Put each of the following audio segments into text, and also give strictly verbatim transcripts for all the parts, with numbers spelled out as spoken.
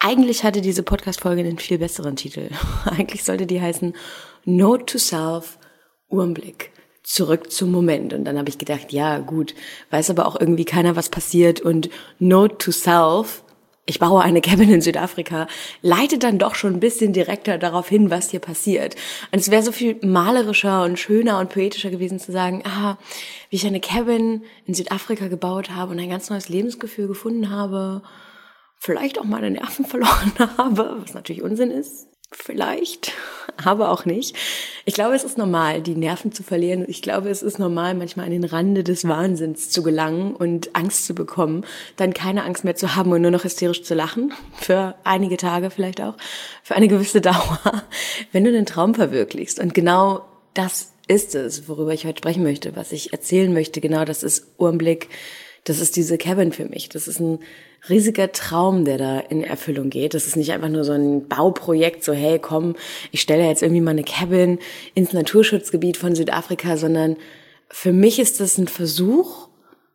Eigentlich hatte diese Podcast-Folge einen viel besseren Titel. Eigentlich sollte die heißen Note to Self, Urmblick. Zurück zum Moment. Und dann habe ich gedacht, ja gut, weiß aber auch irgendwie keiner, was passiert. Und Note to Self, ich baue eine Cabin in Südafrika, leitet dann doch schon ein bisschen direkter darauf hin, was hier passiert. Und es wäre so viel malerischer und schöner und poetischer gewesen zu sagen, ah, wie ich eine Cabin in Südafrika gebaut habe und ein ganz neues Lebensgefühl gefunden habe, vielleicht auch meine Nerven verloren habe, was natürlich Unsinn ist. Vielleicht, aber auch nicht. Ich glaube, es ist normal, die Nerven zu verlieren. Ich glaube, es ist normal, manchmal an den Rande des Wahnsinns zu gelangen und Angst zu bekommen, dann keine Angst mehr zu haben und nur noch hysterisch zu lachen. Für einige Tage vielleicht auch, für eine gewisse Dauer, wenn du den Traum verwirklichst. Und genau das ist es, worüber ich heute sprechen möchte, was ich erzählen möchte. Genau das ist Urmblick. Das ist diese Cabin für mich. Das ist ein riesiger Traum, der da in Erfüllung geht. Das ist nicht einfach nur so ein Bauprojekt, so hey, komm, ich stelle jetzt irgendwie mal eine Cabin ins Naturschutzgebiet von Südafrika, sondern für mich ist das ein Versuch,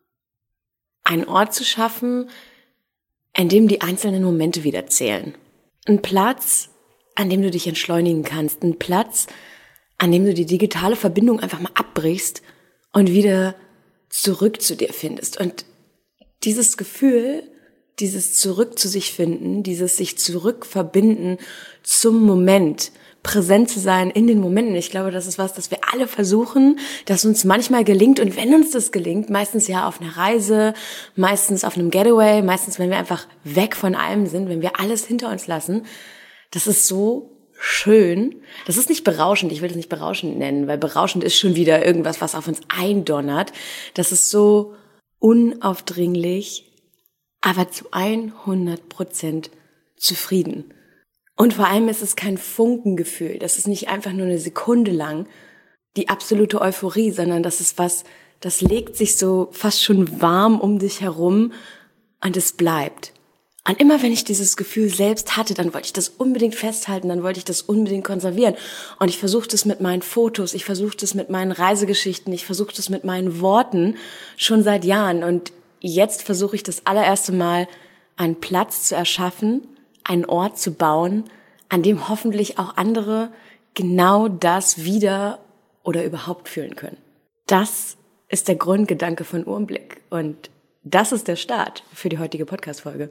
einen Ort zu schaffen, an dem die einzelnen Momente wieder zählen. Ein Platz, an dem du dich entschleunigen kannst. Ein Platz, an dem du die digitale Verbindung einfach mal abbrichst und wieder zurück zu dir findest. Und dieses Gefühl, dieses Zurück zu sich finden, dieses sich zurückverbinden zum Moment, präsent zu sein in den Momenten. Ich glaube, das ist was, das wir alle versuchen, das uns manchmal gelingt. Und wenn uns das gelingt, meistens ja auf einer Reise, meistens auf einem Getaway, meistens, wenn wir einfach weg von allem sind, wenn wir alles hinter uns lassen, das ist so schön. Das ist nicht berauschend, ich will das nicht berauschend nennen, weil berauschend ist schon wieder irgendwas, was auf uns eindonnert. Das ist so unaufdringlich, aber zu hundert Prozent zufrieden. Und vor allem ist es kein Funkengefühl. Das ist nicht einfach nur eine Sekunde lang die absolute Euphorie, sondern das ist was, das legt sich so fast schon warm um dich herum und es bleibt. Und immer wenn ich dieses Gefühl selbst hatte, dann wollte ich das unbedingt festhalten, dann wollte ich das unbedingt konservieren. Und ich versuche das mit meinen Fotos, ich versuche das mit meinen Reisegeschichten, ich versuche das mit meinen Worten schon seit Jahren. Und jetzt versuche ich das allererste Mal, einen Platz zu erschaffen, einen Ort zu bauen, an dem hoffentlich auch andere genau das wieder oder überhaupt fühlen können. Das ist der Grundgedanke von Urmblick. Und das ist der Start für die heutige Podcast-Folge.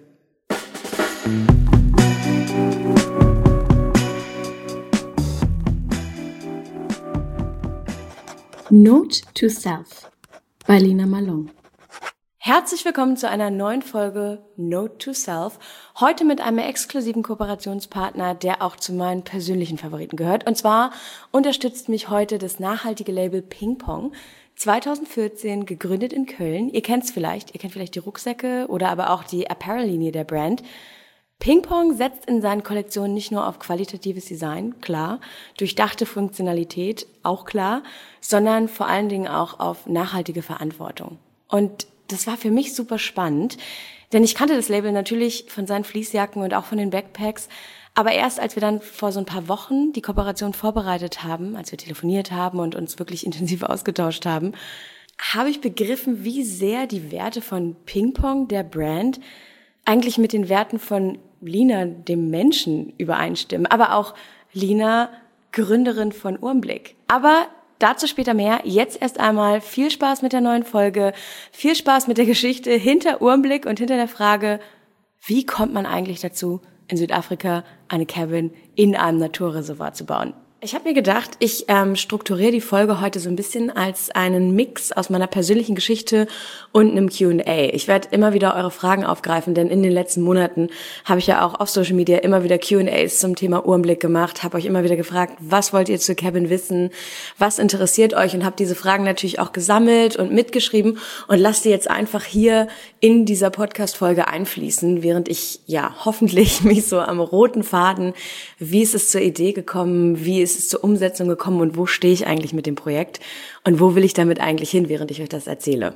Note to Self bei Lina Malone. Herzlich willkommen zu einer neuen Folge Note to Self. Heute mit einem exklusiven Kooperationspartner, der auch zu meinen persönlichen Favoriten gehört. Und zwar unterstützt mich heute das nachhaltige Label Ping Pong. zwanzig vierzehn gegründet in Köln. Ihr kennt es vielleicht, ihr kennt vielleicht die Rucksäcke oder aber auch die Apparel-Linie der Brand. Ping Pong setzt in seinen Kollektionen nicht nur auf qualitatives Design, klar, durchdachte Funktionalität, auch klar, sondern vor allen Dingen auch auf nachhaltige Verantwortung. Und das war für mich super spannend, denn ich kannte das Label natürlich von seinen Fleecejacken und auch von den Backpacks, aber erst als wir dann vor so ein paar Wochen die Kooperation vorbereitet haben, als wir telefoniert haben und uns wirklich intensiv ausgetauscht haben, habe ich begriffen, wie sehr die Werte von Ping Pong, der Brand, eigentlich mit den Werten von Lina, dem Menschen, übereinstimmen. Aber auch Lina, Gründerin von Urmblick. Aber dazu später mehr. Jetzt erst einmal viel Spaß mit der neuen Folge. Viel Spaß mit der Geschichte hinter Urmblick und hinter der Frage, wie kommt man eigentlich dazu, in Südafrika eine Cabin in einem Naturreservat zu bauen? Ich habe mir gedacht, ich ähm, strukturiere die Folge heute so ein bisschen als einen Mix aus meiner persönlichen Geschichte und einem Q and A. Ich werde immer wieder eure Fragen aufgreifen, denn in den letzten Monaten habe ich ja auch auf Social Media immer wieder Q and As zum Thema Urmblick gemacht, habe euch immer wieder gefragt, was wollt ihr zur Cabin wissen, was interessiert euch und habe diese Fragen natürlich auch gesammelt und mitgeschrieben und lasst die jetzt einfach hier in dieser Podcast-Folge einfließen, während ich ja hoffentlich mich so am roten Faden, wie ist es zur Idee gekommen, wie ist es zur Umsetzung gekommen und wo stehe ich eigentlich mit dem Projekt und wo will ich damit eigentlich hin, während ich euch das erzähle.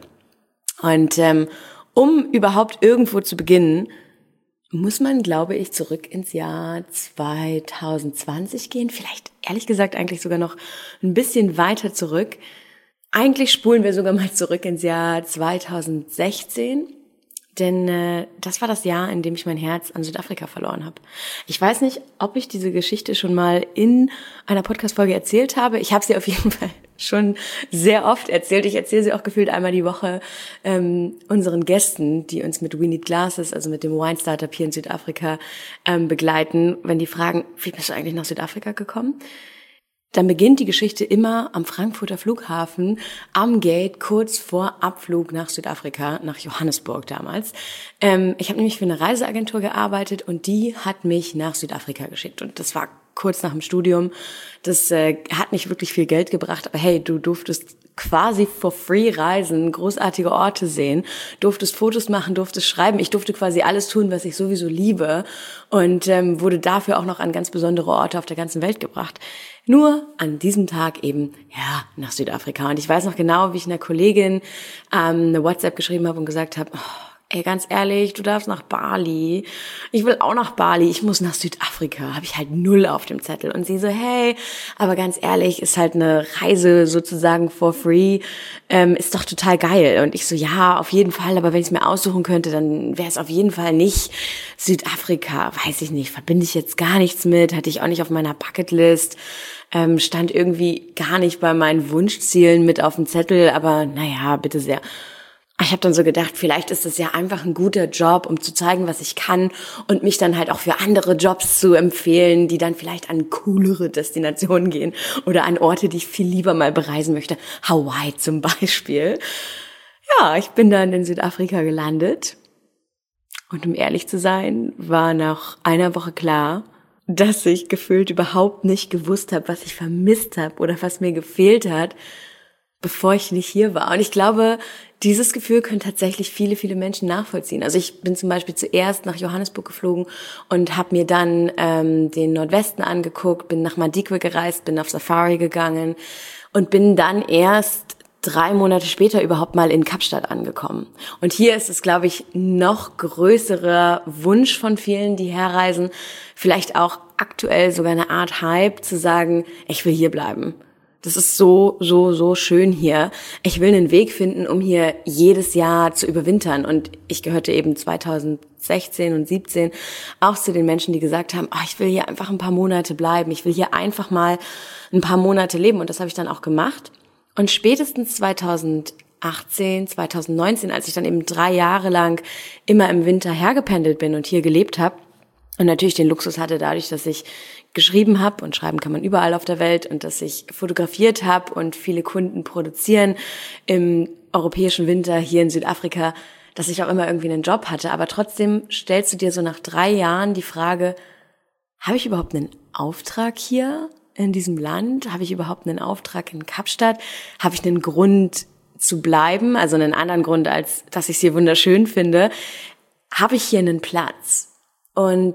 Und ähm, um überhaupt irgendwo zu beginnen, muss man, glaube ich, zurück ins Jahr zwanzig zwanzig gehen, vielleicht ehrlich gesagt eigentlich sogar noch ein bisschen weiter zurück. Eigentlich spulen wir sogar mal zurück ins Jahr zwanzig sechzehn. Denn äh, das war das Jahr, in dem ich mein Herz an Südafrika verloren habe. Ich weiß nicht, ob ich diese Geschichte schon mal in einer Podcast-Folge erzählt habe. Ich habe sie auf jeden Fall schon sehr oft erzählt. Ich erzähle sie auch gefühlt einmal die Woche ähm, unseren Gästen, die uns mit We Need Glasses, also mit dem Wine-Startup hier in Südafrika, ähm, begleiten, wenn die fragen, wie bist du eigentlich nach Südafrika gekommen? Dann beginnt die Geschichte immer am Frankfurter Flughafen, am Gate, kurz vor Abflug nach Südafrika, nach Johannesburg damals. Ähm, ich habe nämlich für eine Reiseagentur gearbeitet und die hat mich nach Südafrika geschickt. Und das war kurz nach dem Studium. Das äh, hat nicht wirklich viel Geld gebracht, aber hey, du durftest quasi for free reisen, großartige Orte sehen, durftest Fotos machen, durftest schreiben. Ich durfte quasi alles tun, was ich sowieso liebe und ähm, wurde dafür auch noch an ganz besondere Orte auf der ganzen Welt gebracht. Nur an diesem Tag eben, ja, nach Südafrika. Und ich weiß noch genau, wie ich einer Kollegin ähm, eine WhatsApp geschrieben habe und gesagt habe, oh, ey, ganz ehrlich, du darfst nach Bali. Ich will auch nach Bali. Ich muss nach Südafrika. Habe ich halt null auf dem Zettel. Und sie so, hey, aber ganz ehrlich, ist halt eine Reise sozusagen for free. Ähm, ist doch total geil. Und ich so, ja, auf jeden Fall. Aber wenn ich es mir aussuchen könnte, dann wäre es auf jeden Fall nicht Südafrika. Weiß ich nicht. Verbinde ich jetzt gar nichts mit. Hatte ich auch nicht auf meiner Bucketlist. Ähm, stand irgendwie gar nicht bei meinen Wunschzielen mit auf dem Zettel. Aber naja, bitte sehr. Ich habe dann so gedacht, vielleicht ist es ja einfach ein guter Job, um zu zeigen, was ich kann und mich dann halt auch für andere Jobs zu empfehlen, die dann vielleicht an coolere Destinationen gehen oder an Orte, die ich viel lieber mal bereisen möchte. Hawaii zum Beispiel. Ja, ich bin dann in Südafrika gelandet und um ehrlich zu sein, war nach einer Woche klar, dass ich gefühlt überhaupt nicht gewusst habe, was ich vermisst habe oder was mir gefehlt hat, bevor ich nicht hier war. Und ich glaube, dieses Gefühl können tatsächlich viele, viele Menschen nachvollziehen. Also ich bin zum Beispiel zuerst nach Johannesburg geflogen und habe mir dann ähm, den Nordwesten angeguckt, bin nach Madikwe gereist, bin auf Safari gegangen und bin dann erst drei Monate später überhaupt mal in Kapstadt angekommen. Und hier ist es, glaube ich, noch größerer Wunsch von vielen, die herreisen, vielleicht auch aktuell sogar eine Art Hype, zu sagen, ich will hier bleiben. Das ist so, so, so schön hier. Ich will einen Weg finden, um hier jedes Jahr zu überwintern. Und ich gehörte eben zweitausendsechzehn und siebzehn auch zu den Menschen, die gesagt haben, oh, ich will hier einfach ein paar Monate bleiben. Ich will hier einfach mal ein paar Monate leben. Und das habe ich dann auch gemacht. Und spätestens zweitausendachtzehn, zweitausendneunzehn, als ich dann eben drei Jahre lang immer im Winter hergependelt bin und hier gelebt habe, und natürlich den Luxus hatte dadurch, dass ich geschrieben habe, und schreiben kann man überall auf der Welt, und dass ich fotografiert habe und viele Kunden produzieren im europäischen Winter hier in Südafrika, dass ich auch immer irgendwie einen Job hatte. Aber trotzdem stellst du dir so nach drei Jahren die Frage, habe ich überhaupt einen Auftrag hier in diesem Land? Habe ich überhaupt einen Auftrag in Kapstadt? Habe ich einen Grund zu bleiben? Also einen anderen Grund, als dass ich es hier wunderschön finde. Habe ich hier einen Platz? Und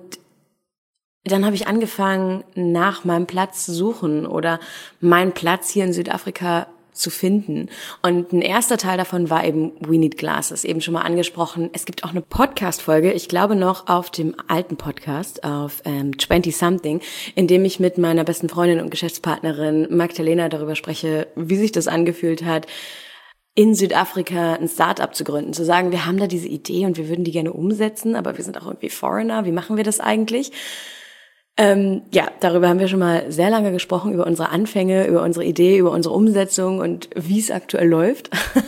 dann habe ich angefangen, nach meinem Platz zu suchen oder meinen Platz hier in Südafrika zu finden. Und ein erster Teil davon war eben We Need Glasses, eben schon mal angesprochen. Es gibt auch eine Podcast-Folge, ich glaube noch auf dem alten Podcast, auf ähm, zwanzig Something, in dem ich mit meiner besten Freundin und Geschäftspartnerin Magdalena darüber spreche, wie sich das angefühlt hat, in Südafrika ein Start-up zu gründen, zu sagen, wir haben da diese Idee und wir würden die gerne umsetzen, aber wir sind auch irgendwie Foreigner, wie machen wir das eigentlich? Ähm, ja, darüber haben wir schon mal sehr lange gesprochen, über unsere Anfänge, über unsere Idee, über unsere Umsetzung und wie es aktuell läuft.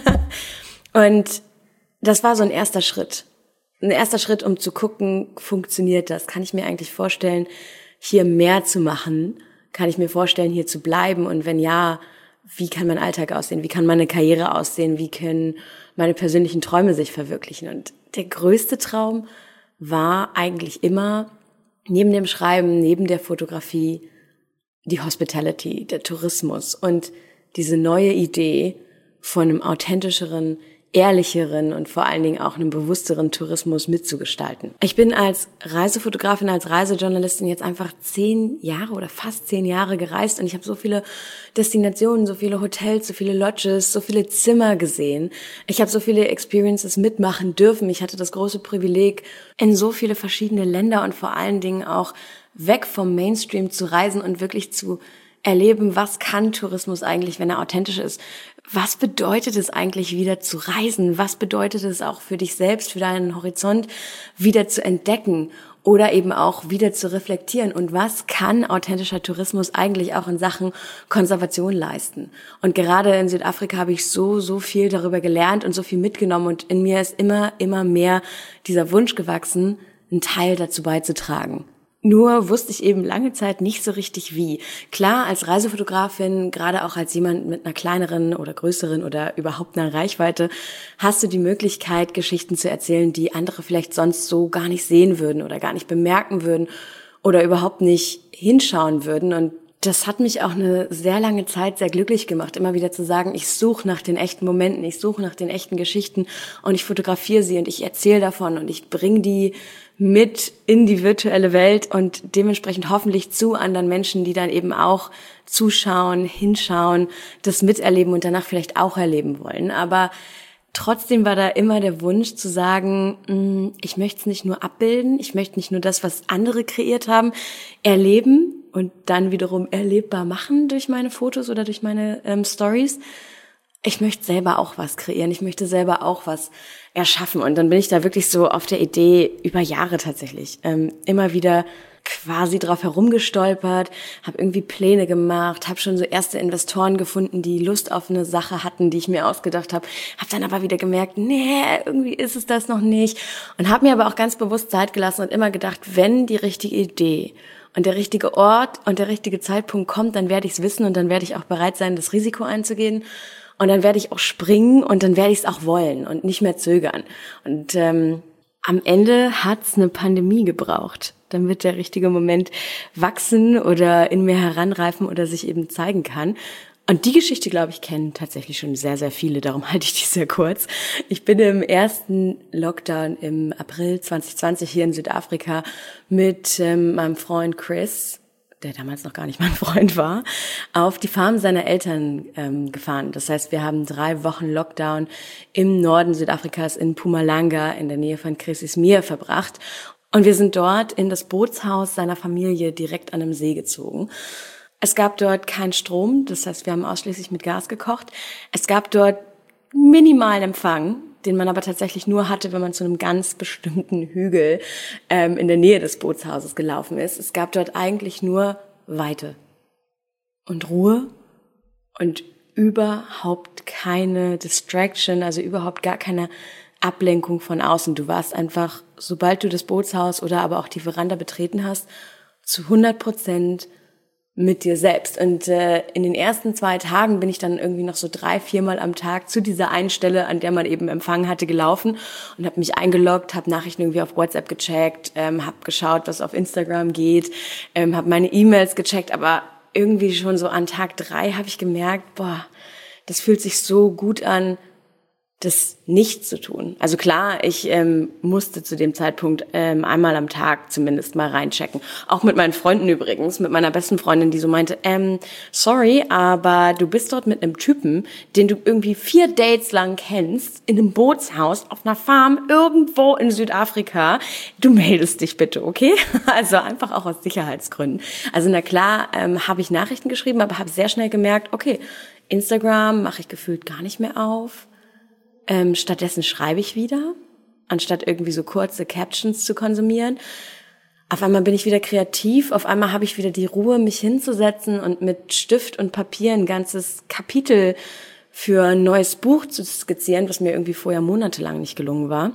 Und das war so ein erster Schritt. Ein erster Schritt, um zu gucken, funktioniert das? Kann ich mir eigentlich vorstellen, hier mehr zu machen? Kann ich mir vorstellen, hier zu bleiben? Und wenn ja, wie kann mein Alltag aussehen? Wie kann meine Karriere aussehen? Wie können meine persönlichen Träume sich verwirklichen? Und der größte Traum war eigentlich immer, neben dem Schreiben, neben der Fotografie, die Hospitality, der Tourismus und diese neue Idee von einem authentischeren, ehrlicheren und vor allen Dingen auch einem bewussteren Tourismus mitzugestalten. Ich bin als Reisefotografin, als Reisejournalistin jetzt einfach zehn Jahre oder fast zehn Jahre gereist und ich habe so viele Destinationen, so viele Hotels, so viele Lodges, so viele Zimmer gesehen. Ich habe so viele Experiences mitmachen dürfen. Ich hatte das große Privileg, in so viele verschiedene Länder und vor allen Dingen auch weg vom Mainstream zu reisen und wirklich zu erleben, was kann Tourismus eigentlich, wenn er authentisch ist? was bedeutet es eigentlich, wieder zu reisen? Was bedeutet es auch für dich selbst, für deinen Horizont wieder zu entdecken oder eben auch wieder zu reflektieren? Und was kann authentischer Tourismus eigentlich auch in Sachen Konservation leisten? Und gerade in Südafrika habe ich so, so viel darüber gelernt und so viel mitgenommen. Und in mir ist immer, immer mehr dieser Wunsch gewachsen, einen Teil dazu beizutragen. Nur wusste ich eben lange Zeit nicht so richtig wie. Klar, als Reisefotografin, gerade auch als jemand mit einer kleineren oder größeren oder überhaupt einer Reichweite, hast du die Möglichkeit, Geschichten zu erzählen, die andere vielleicht sonst so gar nicht sehen würden oder gar nicht bemerken würden oder überhaupt nicht hinschauen würden. Und das hat mich auch eine sehr lange Zeit sehr glücklich gemacht, immer wieder zu sagen, ich suche nach den echten Momenten, ich suche nach den echten Geschichten und ich fotografiere sie und ich erzähle davon und ich bringe die mit in die virtuelle Welt und dementsprechend hoffentlich zu anderen Menschen, die dann eben auch zuschauen, hinschauen, das miterleben und danach vielleicht auch erleben wollen. Aber trotzdem war da immer der Wunsch zu sagen, ich möchte es nicht nur abbilden, ich möchte nicht nur das, was andere kreiert haben, erleben und dann wiederum erlebbar machen durch meine Fotos oder durch meine ähm, Stories. Ich möchte selber auch was kreieren, ich möchte selber auch was erschaffen. Und dann bin ich da wirklich so auf der Idee über Jahre tatsächlich ähm, immer wieder quasi drauf herumgestolpert, habe irgendwie Pläne gemacht, habe schon so erste Investoren gefunden, die Lust auf eine Sache hatten, die ich mir ausgedacht habe, habe dann aber wieder gemerkt, nee, irgendwie ist es das noch nicht und habe mir aber auch ganz bewusst Zeit gelassen und immer gedacht, wenn die richtige Idee und der richtige Ort und der richtige Zeitpunkt kommt, dann werde ich es wissen und dann werde ich auch bereit sein, das Risiko einzugehen. Und dann werde ich auch springen und dann werde ich es auch wollen und nicht mehr zögern. Und ähm, am Ende hat's eine Pandemie gebraucht, damit der richtige Moment wachsen oder in mir heranreifen oder sich eben zeigen kann. Und die Geschichte, glaube ich, kennen tatsächlich schon sehr, sehr viele. Darum halte ich die sehr kurz. Ich bin im ersten Lockdown im April zwanzig zwanzig hier in Südafrika mit ähm, meinem Freund Chris, der damals noch gar nicht mein Freund war, auf die Farm seiner Eltern ähm, gefahren. Das heißt, wir haben drei Wochen Lockdown im Norden Südafrikas in Mpumalanga in der Nähe von Chrissismeer verbracht. Und wir sind dort in das Bootshaus seiner Familie direkt an einem See gezogen. Es gab dort keinen Strom, das heißt, wir haben ausschließlich mit Gas gekocht. Es gab dort minimalen Empfang, den man aber tatsächlich nur hatte, wenn man zu einem ganz bestimmten Hügel ähm, in der Nähe des Bootshauses gelaufen ist. Es gab dort eigentlich nur Weite und Ruhe und überhaupt keine Distraction, also überhaupt gar keine Ablenkung von außen. Du warst einfach, sobald du das Bootshaus oder aber auch die Veranda betreten hast, zu hundert Prozent mit dir selbst. Und äh, in den ersten zwei Tagen bin ich dann irgendwie noch so drei, viermal am Tag zu dieser einen Stelle, an der man eben Empfang hatte, gelaufen und habe mich eingeloggt, habe Nachrichten irgendwie auf WhatsApp gecheckt, ähm, habe geschaut, was auf Instagram geht, ähm, habe meine E-Mails gecheckt, aber irgendwie schon so an Tag drei habe ich gemerkt, boah, das fühlt sich so gut an, das nicht zu tun. Also klar, ich ähm, musste zu dem Zeitpunkt ähm, einmal am Tag zumindest mal reinchecken. Auch mit meinen Freunden übrigens, mit meiner besten Freundin, die so meinte, ähm, sorry, aber du bist dort mit einem Typen, den du irgendwie vier Dates lang kennst, in einem Bootshaus, auf einer Farm, irgendwo in Südafrika. Du meldest dich bitte, okay? Also einfach auch aus Sicherheitsgründen. Also na klar, ähm, habe ich Nachrichten geschrieben, aber habe sehr schnell gemerkt, okay, Instagram mache ich gefühlt gar nicht mehr auf. Ähm, stattdessen schreibe ich wieder, anstatt irgendwie so kurze Captions zu konsumieren. Auf einmal bin ich wieder kreativ, auf einmal habe ich wieder die Ruhe, mich hinzusetzen und mit Stift und Papier ein ganzes Kapitel für ein neues Buch zu skizzieren, was mir irgendwie vorher monatelang nicht gelungen war.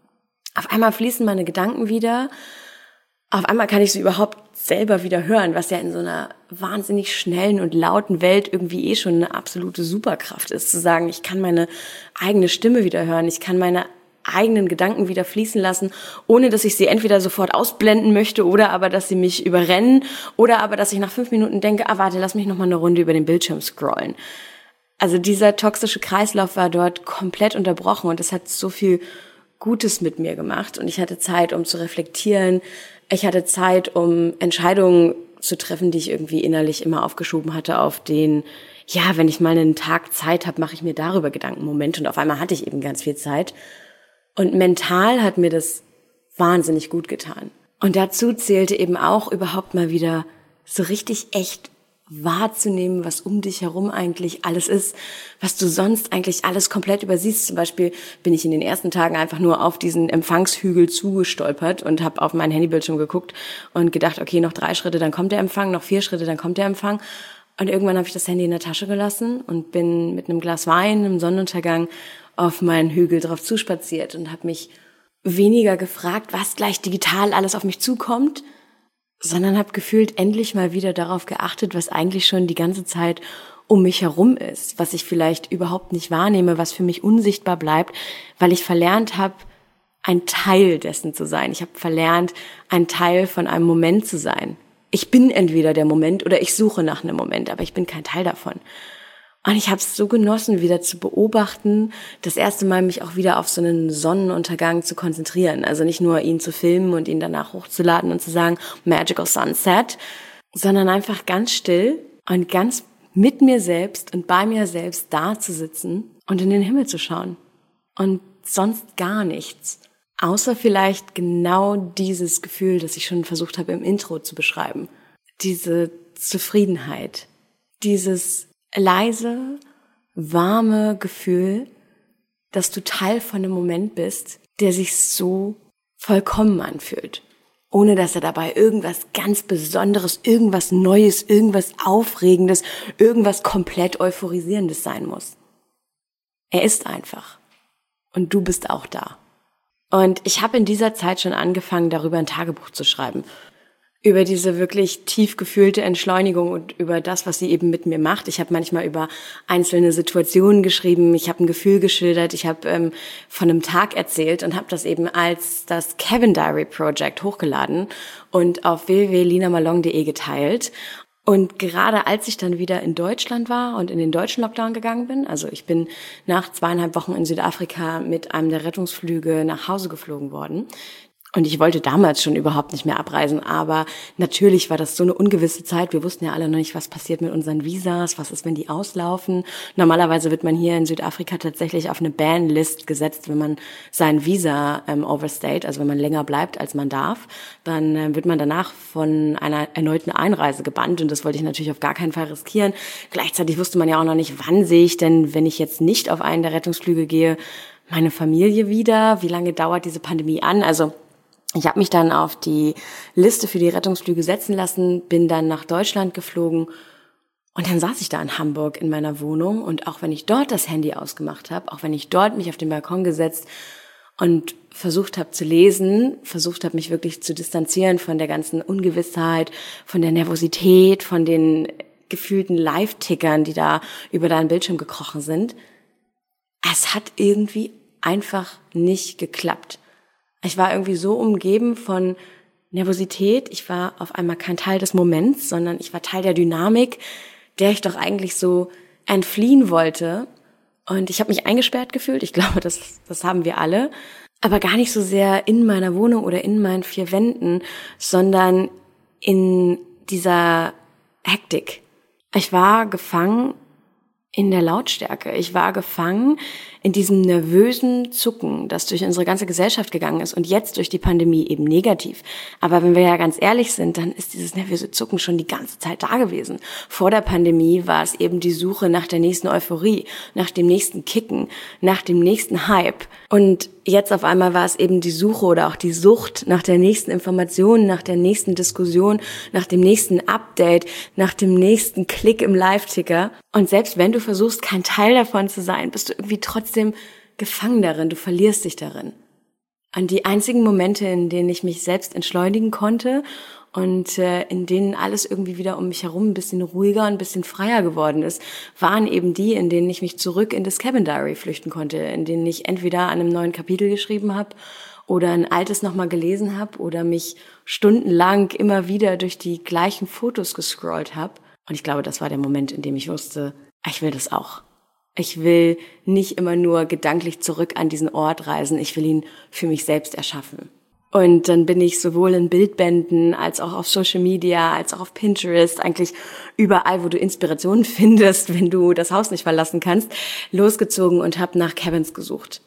Auf einmal fließen meine Gedanken wieder. Auf einmal kann ich sie überhaupt selber wieder hören, was ja in so einer wahnsinnig schnellen und lauten Welt irgendwie eh schon eine absolute Superkraft ist, zu sagen, ich kann meine eigene Stimme wieder hören, ich kann meine eigenen Gedanken wieder fließen lassen, ohne dass ich sie entweder sofort ausblenden möchte oder aber, dass sie mich überrennen oder aber, dass ich nach fünf Minuten denke, ah warte, lass mich noch mal eine Runde über den Bildschirm scrollen. Also dieser toxische Kreislauf war dort komplett unterbrochen und das hat so viel Gutes mit mir gemacht und ich hatte Zeit, um zu reflektieren. Ich hatte Zeit, um Entscheidungen zu treffen, die ich irgendwie innerlich immer aufgeschoben hatte auf den, ja, wenn ich mal einen Tag Zeit habe, mache ich mir darüber Gedanken, Moment. Und auf einmal hatte ich eben ganz viel Zeit. Und mental hat mir das wahnsinnig gut getan. Und dazu zählte eben auch überhaupt mal wieder so richtig echt wahrzunehmen, was um dich herum eigentlich alles ist, was du sonst eigentlich alles komplett übersiehst. Zum Beispiel bin ich in den ersten Tagen einfach nur auf diesen Empfangshügel zugestolpert und habe auf meinen Handybildschirm geguckt und gedacht, okay, noch drei Schritte, dann kommt der Empfang, noch vier Schritte, dann kommt der Empfang. Und irgendwann habe ich das Handy in der Tasche gelassen und bin mit einem Glas Wein im Sonnenuntergang auf meinen Hügel drauf zuspaziert und habe mich weniger gefragt, was gleich digital alles auf mich zukommt, sondern habe gefühlt endlich mal wieder darauf geachtet, was eigentlich schon die ganze Zeit um mich herum ist, was ich vielleicht überhaupt nicht wahrnehme, was für mich unsichtbar bleibt, weil ich verlernt habe, ein Teil dessen zu sein. Ich habe verlernt, ein Teil von einem Moment zu sein. Ich bin entweder der Moment oder ich suche nach einem Moment, aber ich bin kein Teil davon. Und ich habe es so genossen, wieder zu beobachten, das erste Mal mich auch wieder auf so einen Sonnenuntergang zu konzentrieren. Also nicht nur ihn zu filmen und ihn danach hochzuladen und zu sagen, Magical Sunset, sondern einfach ganz still und ganz mit mir selbst und bei mir selbst da zu sitzen und in den Himmel zu schauen. Und sonst gar nichts. Außer vielleicht genau dieses Gefühl, das ich schon versucht habe im Intro zu beschreiben. Diese Zufriedenheit, dieses leise, warme Gefühl, dass du Teil von einem Moment bist, der sich so vollkommen anfühlt. Ohne dass er dabei irgendwas ganz Besonderes, irgendwas Neues, irgendwas Aufregendes, irgendwas komplett Euphorisierendes sein muss. Er ist einfach. Und du bist auch da. Und ich habe in dieser Zeit schon angefangen, darüber ein Tagebuch zu schreiben. Über diese wirklich tief gefühlte Entschleunigung und über das, was sie eben mit mir macht. Ich habe manchmal über einzelne Situationen geschrieben, ich habe ein Gefühl geschildert, ich habe ähm, von einem Tag erzählt und habe das eben als das Kevin Diary Project hochgeladen und auf w w w punkt lina malong punkt de geteilt. Und gerade als ich dann wieder in Deutschland war und in den deutschen Lockdown gegangen bin, also ich bin nach zweieinhalb Wochen in Südafrika mit einem der Rettungsflüge nach Hause geflogen worden. Und ich wollte damals schon überhaupt nicht mehr abreisen, aber natürlich war das so eine ungewisse Zeit. Wir wussten ja alle noch nicht, was passiert mit unseren Visas, was ist, wenn die auslaufen. Normalerweise wird man hier in Südafrika tatsächlich auf eine Ban-List gesetzt, wenn man sein Visa ähm, overstayt, also wenn man länger bleibt, als man darf. Dann äh, wird man danach von einer erneuten Einreise gebannt und das wollte ich natürlich auf gar keinen Fall riskieren. Gleichzeitig wusste man ja auch noch nicht, wann sehe ich denn, wenn ich jetzt nicht auf einen der Rettungsflüge gehe, meine Familie wieder? Wie lange dauert diese Pandemie an? Also ich habe mich dann auf die Liste für die Rettungsflüge setzen lassen, bin dann nach Deutschland geflogen und dann saß ich da in Hamburg in meiner Wohnung und auch wenn ich dort das Handy ausgemacht habe, auch wenn ich dort mich auf den Balkon gesetzt und versucht habe zu lesen, versucht habe mich wirklich zu distanzieren von der ganzen Ungewissheit, von der Nervosität, von den gefühlten Live-Tickern, die da über deinen Bildschirm gekrochen sind, es hat irgendwie einfach nicht geklappt. Ich war irgendwie so umgeben von Nervosität. Ich war auf einmal kein Teil des Moments, sondern ich war Teil der Dynamik, der ich doch eigentlich so entfliehen wollte. Und ich habe mich eingesperrt gefühlt. Ich glaube, das, das haben wir alle. Aber gar nicht so sehr in meiner Wohnung oder in meinen vier Wänden, sondern in dieser Hektik. Ich war gefangen in der Lautstärke. Ich war gefangen in diesem nervösen Zucken, das durch unsere ganze Gesellschaft gegangen ist und jetzt durch die Pandemie eben negativ. Aber wenn wir ja ganz ehrlich sind, dann ist dieses nervöse Zucken schon die ganze Zeit da gewesen. Vor der Pandemie war es eben die Suche nach der nächsten Euphorie, nach dem nächsten Kicken, nach dem nächsten Hype. Und jetzt auf einmal war es eben die Suche oder auch die Sucht nach der nächsten Information, nach der nächsten Diskussion, nach dem nächsten Update, nach dem nächsten Klick im Live-Ticker. Und selbst wenn du versuchst, kein Teil davon zu sein, bist du irgendwie trotzdem gefangen darin, du verlierst dich darin. An die einzigen Momente, in denen ich mich selbst entschleunigen konnte und äh, in denen alles irgendwie wieder um mich herum ein bisschen ruhiger und ein bisschen freier geworden ist, waren eben die, in denen ich mich zurück in das Kevin Diary flüchten konnte, in denen ich entweder an einem neuen Kapitel geschrieben habe oder ein altes nochmal gelesen habe oder mich stundenlang immer wieder durch die gleichen Fotos gescrollt habe. Und ich glaube, das war der Moment, in dem ich wusste, ich will das auch. Ich will nicht immer nur gedanklich zurück an diesen Ort reisen, ich will ihn für mich selbst erschaffen. Und dann bin ich sowohl in Bildbänden als auch auf Social Media, als auch auf Pinterest, eigentlich überall, wo du Inspirationen findest, wenn du das Haus nicht verlassen kannst, losgezogen und habe nach Cabins gesucht.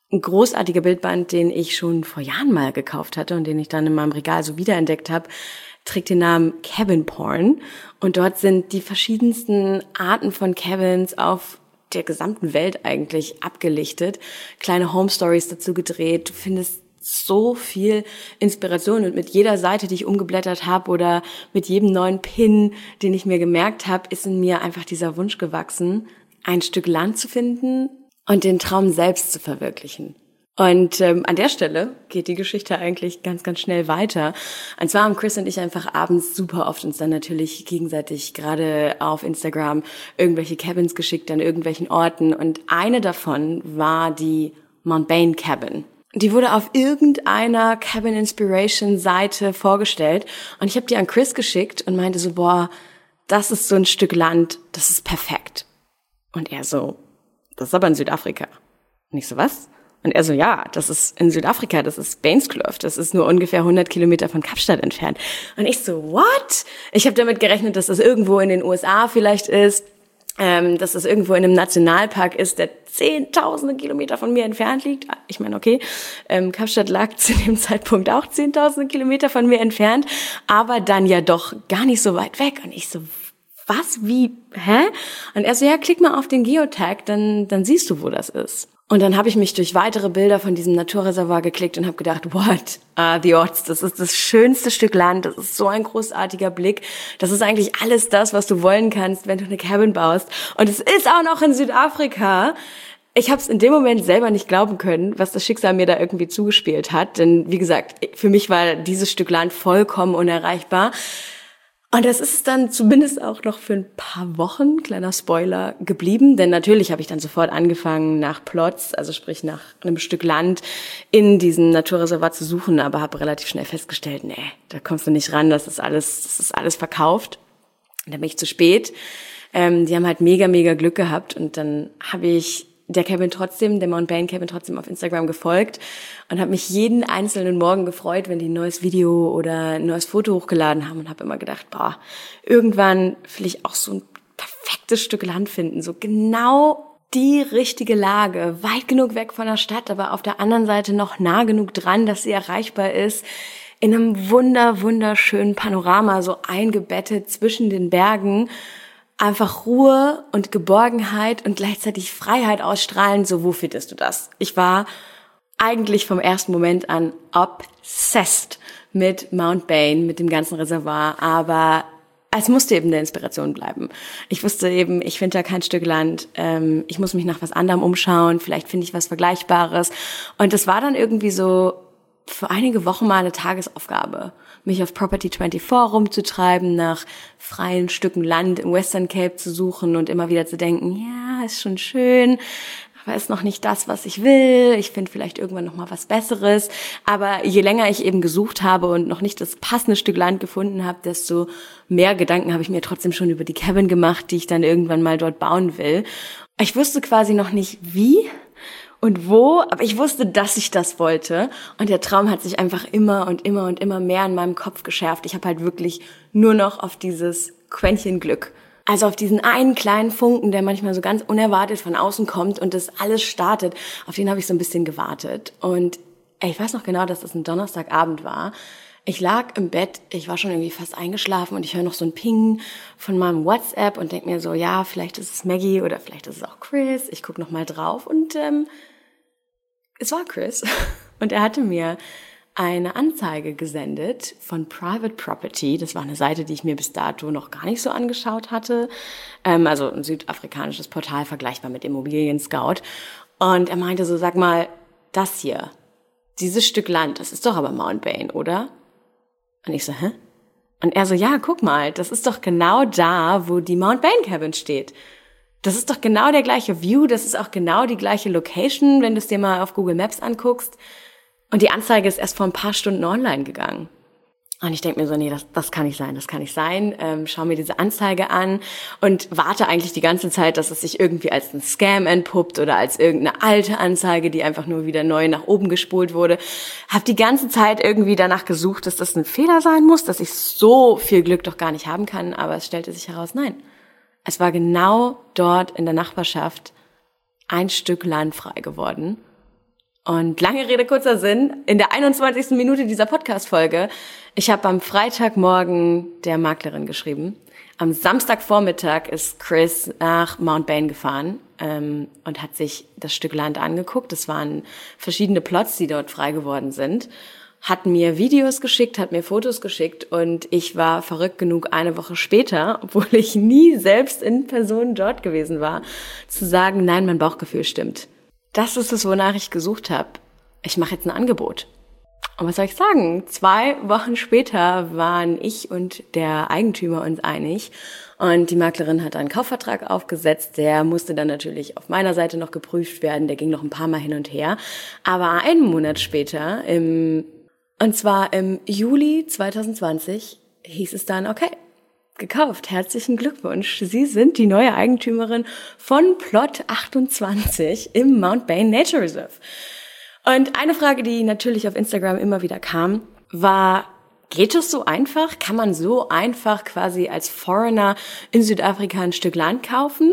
Ein großartiger Bildband, den ich schon vor Jahren mal gekauft hatte und den ich dann in meinem Regal so wiederentdeckt habe, trägt den Namen Cabin Porn. Und dort sind die verschiedensten Arten von Cabins auf der gesamten Welt eigentlich abgelichtet. Kleine Home Stories dazu gedreht. Du findest so viel Inspiration und mit jeder Seite, die ich umgeblättert habe oder mit jedem neuen Pin, den ich mir gemerkt habe, ist in mir einfach dieser Wunsch gewachsen, ein Stück Land zu finden und den Traum selbst zu verwirklichen. Und ähm, an der Stelle geht die Geschichte eigentlich ganz, ganz schnell weiter. Und zwar haben Chris und ich einfach abends super oft uns dann natürlich gegenseitig gerade auf Instagram irgendwelche Cabins geschickt an irgendwelchen Orten. Und eine davon war die Mount Bain Cabin. Die wurde auf irgendeiner Cabin Inspiration Seite vorgestellt und ich habe die an Chris geschickt und meinte so, boah, das ist so ein Stück Land, das ist perfekt. Und er so, das ist aber in Südafrika. Und ich so, was? Und er so, ja, das ist in Südafrika, das ist Bainscliffe, das ist nur ungefähr hundert Kilometer von Kapstadt entfernt. Und ich so, what? Ich habe damit gerechnet, dass das irgendwo in den U S A vielleicht ist. Ähm, dass das irgendwo in einem Nationalpark ist, der zehntausende Kilometer von mir entfernt liegt. Ich meine, okay, ähm, Kapstadt lag zu dem Zeitpunkt auch zehntausende Kilometer von mir entfernt, aber dann ja doch gar nicht so weit weg. Und ich so, was, wie, hä? Und er so, ja, klick mal auf den Geotag, dann, dann siehst du, wo das ist. Und dann habe ich mich durch weitere Bilder von diesem Naturreservoir geklickt und habe gedacht, what are the odds? Das ist das schönste Stück Land, das ist so ein großartiger Blick. Das ist eigentlich alles das, was du wollen kannst, wenn du eine Cabin baust. Und es ist auch noch in Südafrika. Ich habe es in dem Moment selber nicht glauben können, was das Schicksal mir da irgendwie zugespielt hat. Denn wie gesagt, für mich war dieses Stück Land vollkommen unerreichbar. Und das ist dann zumindest auch noch für ein paar Wochen, kleiner Spoiler, geblieben. Denn natürlich habe ich dann sofort angefangen, nach Plots, also sprich nach einem Stück Land in diesem Naturreservat zu suchen, aber habe relativ schnell festgestellt, nee, da kommst du nicht ran, das ist alles, das ist alles verkauft. Und dann bin ich zu spät. Ähm, die haben halt mega, mega Glück gehabt und dann habe ich der Cabin trotzdem, der Mount Bain Cabin trotzdem auf Instagram gefolgt und habe mich jeden einzelnen Morgen gefreut, wenn die ein neues Video oder ein neues Foto hochgeladen haben und habe immer gedacht, boah, irgendwann will ich auch so ein perfektes Stück Land finden, so genau die richtige Lage, weit genug weg von der Stadt, aber auf der anderen Seite noch nah genug dran, dass sie erreichbar ist, in einem wunder, wunderschönen Panorama, so eingebettet zwischen den Bergen, einfach Ruhe und Geborgenheit und gleichzeitig Freiheit ausstrahlen, so wo findest du das? Ich war eigentlich vom ersten Moment an obsessed mit Mount Bain, mit dem ganzen Reservoir, aber es musste eben eine Inspiration bleiben. Ich wusste eben, ich finde da kein Stück Land, ähm, ich muss mich nach was anderem umschauen, vielleicht finde ich was Vergleichbares und das war dann irgendwie so für einige Wochen mal eine Tagesaufgabe, mich auf Property vierundzwanzig rumzutreiben, nach freien Stücken Land im Western Cape zu suchen und immer wieder zu denken, ja, ist schon schön, aber ist noch nicht das, was ich will. Ich finde vielleicht irgendwann noch mal was Besseres. Aber je länger ich eben gesucht habe und noch nicht das passende Stück Land gefunden habe, desto mehr Gedanken habe ich mir trotzdem schon über die Cabin gemacht, die ich dann irgendwann mal dort bauen will. Ich wusste quasi noch nicht wie und wo, aber ich wusste, dass ich das wollte. Und der Traum hat sich einfach immer und immer und immer mehr in meinem Kopf geschärft. Ich habe halt wirklich nur noch auf dieses Quäntchen Glück, also auf diesen einen kleinen Funken, der manchmal so ganz unerwartet von außen kommt und das alles startet, auf den habe ich so ein bisschen gewartet. Und ey, ich weiß noch genau, dass das ein Donnerstagabend war. Ich lag im Bett, ich war schon irgendwie fast eingeschlafen und ich höre noch so ein Ping von meinem WhatsApp und denke mir so, ja, vielleicht ist es Maggie oder vielleicht ist es auch Chris. Ich gucke noch mal drauf und ähm, es war Chris und er hatte mir eine Anzeige gesendet von Private Property. Das war eine Seite, die ich mir bis dato noch gar nicht so angeschaut hatte. Ähm, also ein südafrikanisches Portal, vergleichbar mit Immobilien Scout. Und er meinte so, sag mal, das hier, dieses Stück Land, das ist doch aber Mount Bain, oder? Und ich so, hä? Und er so, ja, guck mal, das ist doch genau da, wo die Mount Bain Cabin steht. Das ist doch genau der gleiche View, das ist auch genau die gleiche Location, wenn du es dir mal auf Google Maps anguckst. Und die Anzeige ist erst vor ein paar Stunden online gegangen. Und ich denke mir so, nee, das, das kann nicht sein, das kann nicht sein. Ähm, schau mir diese Anzeige an und warte eigentlich die ganze Zeit, dass es sich irgendwie als ein Scam entpuppt oder als irgendeine alte Anzeige, die einfach nur wieder neu nach oben gespult wurde. Hab die ganze Zeit irgendwie danach gesucht, dass das ein Fehler sein muss, dass ich so viel Glück doch gar nicht haben kann. Aber es stellte sich heraus, nein. Es war genau dort in der Nachbarschaft ein Stück Land frei geworden. Und lange Rede, kurzer Sinn, in der einundzwanzigsten Minute dieser Podcast-Folge, ich habe am Freitagmorgen der Maklerin geschrieben. Am Samstagvormittag ist Chris nach Mount Bain gefahren ähm, und hat sich das Stück Land angeguckt. Es waren verschiedene Plots, die dort frei geworden sind. Hat mir Videos geschickt, hat mir Fotos geschickt und ich war verrückt genug, eine Woche später, obwohl ich nie selbst in Person dort gewesen war, zu sagen, nein, mein Bauchgefühl stimmt. Das ist es, wonach ich gesucht habe. Ich mache jetzt ein Angebot. Und was soll ich sagen? Zwei Wochen später waren ich und der Eigentümer uns einig und die Maklerin hat einen Kaufvertrag aufgesetzt. Der musste dann natürlich auf meiner Seite noch geprüft werden. Der ging noch ein paar Mal hin und her. Aber einen Monat später, im, und zwar im Juli zwanzig zwanzig, hieß es dann, okay, gekauft. Herzlichen Glückwunsch. Sie sind die neue Eigentümerin von Plot achtundzwanzig im Mount Bain Nature Reserve. Und eine Frage, die natürlich auf Instagram immer wieder kam, war, geht es so einfach? Kann man so einfach quasi als Foreigner in Südafrika ein Stück Land kaufen?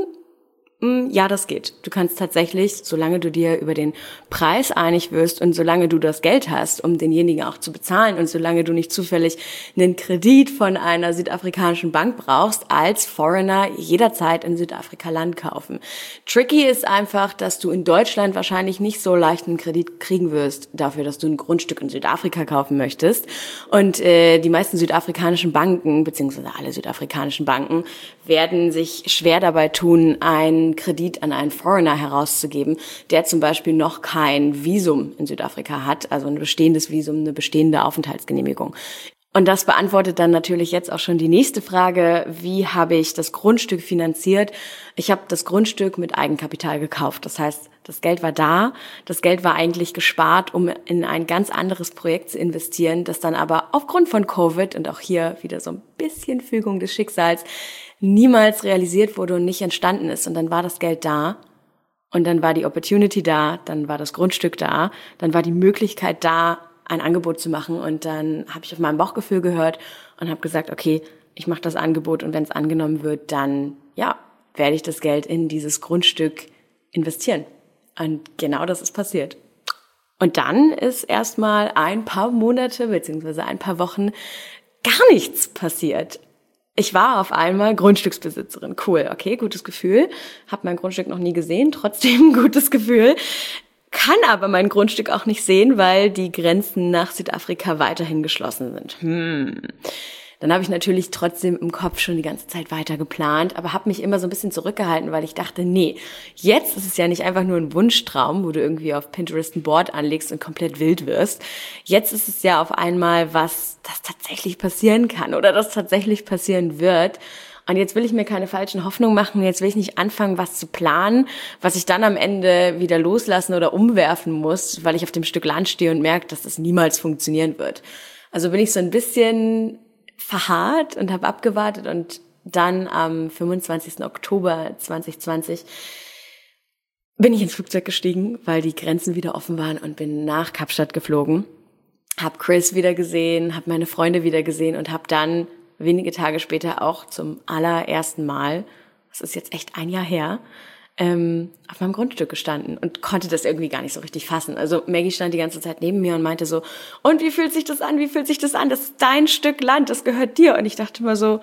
Ja, das geht. Du kannst tatsächlich, solange du dir über den Preis einig wirst und solange du das Geld hast, um denjenigen auch zu bezahlen und solange du nicht zufällig einen Kredit von einer südafrikanischen Bank brauchst, als Foreigner jederzeit in Südafrika Land kaufen. Tricky ist einfach, dass du in Deutschland wahrscheinlich nicht so leicht einen Kredit kriegen wirst dafür, dass du ein Grundstück in Südafrika kaufen möchtest. Und äh, die meisten südafrikanischen Banken, beziehungsweise alle südafrikanischen Banken, werden sich schwer dabei tun, ein Kredit an einen Foreigner herauszugeben, der zum Beispiel noch kein Visum in Südafrika hat, also ein bestehendes Visum, eine bestehende Aufenthaltsgenehmigung. Und das beantwortet dann natürlich jetzt auch schon die nächste Frage, wie habe ich das Grundstück finanziert? Ich habe das Grundstück mit Eigenkapital gekauft, das heißt, das Geld war da, das Geld war eigentlich gespart, um in ein ganz anderes Projekt zu investieren, das dann aber aufgrund von Covid und auch hier wieder so ein bisschen Fügung des Schicksals niemals realisiert wurde und nicht entstanden ist. Und dann war das Geld da und dann war die Opportunity da, dann war das Grundstück da, dann war die Möglichkeit da, ein Angebot zu machen. Und dann habe ich auf mein Bauchgefühl gehört und habe gesagt, okay, ich mache das Angebot und wenn es angenommen wird, dann ja, werde ich das Geld in dieses Grundstück investieren. Und genau das ist passiert. Und dann ist erstmal ein paar Monate beziehungsweise ein paar Wochen gar nichts passiert. Ich war auf einmal Grundstücksbesitzerin. Cool, okay, gutes Gefühl. Hab mein Grundstück noch nie gesehen, trotzdem gutes Gefühl. Kann aber mein Grundstück auch nicht sehen, weil die Grenzen nach Südafrika weiterhin geschlossen sind. Hm. Dann habe ich natürlich trotzdem im Kopf schon die ganze Zeit weiter geplant, aber habe mich immer so ein bisschen zurückgehalten, weil ich dachte, nee, jetzt ist es ja nicht einfach nur ein Wunschtraum, wo du irgendwie auf Pinterest ein Board anlegst und komplett wild wirst. Jetzt ist es ja auf einmal was, das tatsächlich passieren kann oder das tatsächlich passieren wird. Und jetzt will ich mir keine falschen Hoffnungen machen, jetzt will ich nicht anfangen, was zu planen, was ich dann am Ende wieder loslassen oder umwerfen muss, weil ich auf dem Stück Land stehe und merke, dass das niemals funktionieren wird. Also bin ich so ein bisschen verharrt und habe abgewartet und dann am fünfundzwanzigsten Oktober zwanzig zwanzig bin ich ins Flugzeug gestiegen, weil die Grenzen wieder offen waren und bin nach Kapstadt geflogen, habe Chris wieder gesehen, habe meine Freunde wieder gesehen und habe dann wenige Tage später auch zum allerersten Mal, das ist jetzt echt ein Jahr her, ähm, auf meinem Grundstück gestanden und konnte das irgendwie gar nicht so richtig fassen. Also Maggie stand die ganze Zeit neben mir und meinte so, und wie fühlt sich das an, wie fühlt sich das an, das ist dein Stück Land, das gehört dir. Und ich dachte immer so,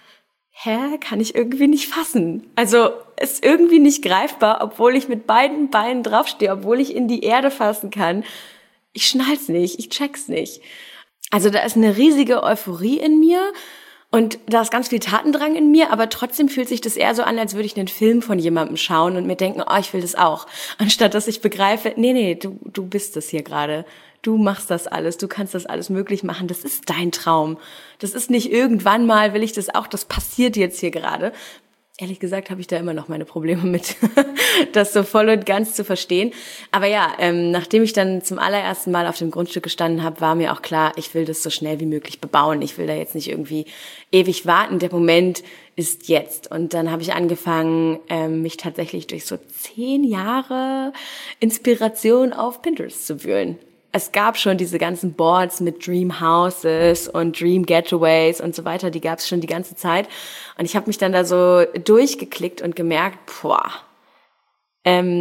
hä, kann ich irgendwie nicht fassen. Also ist irgendwie nicht greifbar, obwohl ich mit beiden Beinen draufstehe, obwohl ich in die Erde fassen kann. Ich schnall's nicht, ich check's nicht. Also da ist eine riesige Euphorie in mir. Und da ist ganz viel Tatendrang in mir, aber trotzdem fühlt sich das eher so an, als würde ich einen Film von jemandem schauen und mir denken, oh, ich will das auch. Anstatt dass ich begreife, nee, nee, du, du bist das hier gerade. Du machst das alles, du kannst das alles möglich machen. Das ist dein Traum. Das ist nicht irgendwann mal, will ich das auch, das passiert jetzt hier gerade. Ehrlich gesagt habe ich da immer noch meine Probleme mit, das so voll und ganz zu verstehen. Aber ja, ähm, nachdem ich dann zum allerersten Mal auf dem Grundstück gestanden habe, war mir auch klar, ich will das so schnell wie möglich bebauen. Ich will da jetzt nicht irgendwie ewig warten. Der Moment ist jetzt. Und dann habe ich angefangen, ähm, mich tatsächlich durch so zehn Jahre Inspiration auf Pinterest zu wühlen. Es gab schon diese ganzen Boards mit Dream Houses und Dream Getaways und so weiter, die gab es schon die ganze Zeit. Und ich habe mich dann da so durchgeklickt und gemerkt, boah, ähm,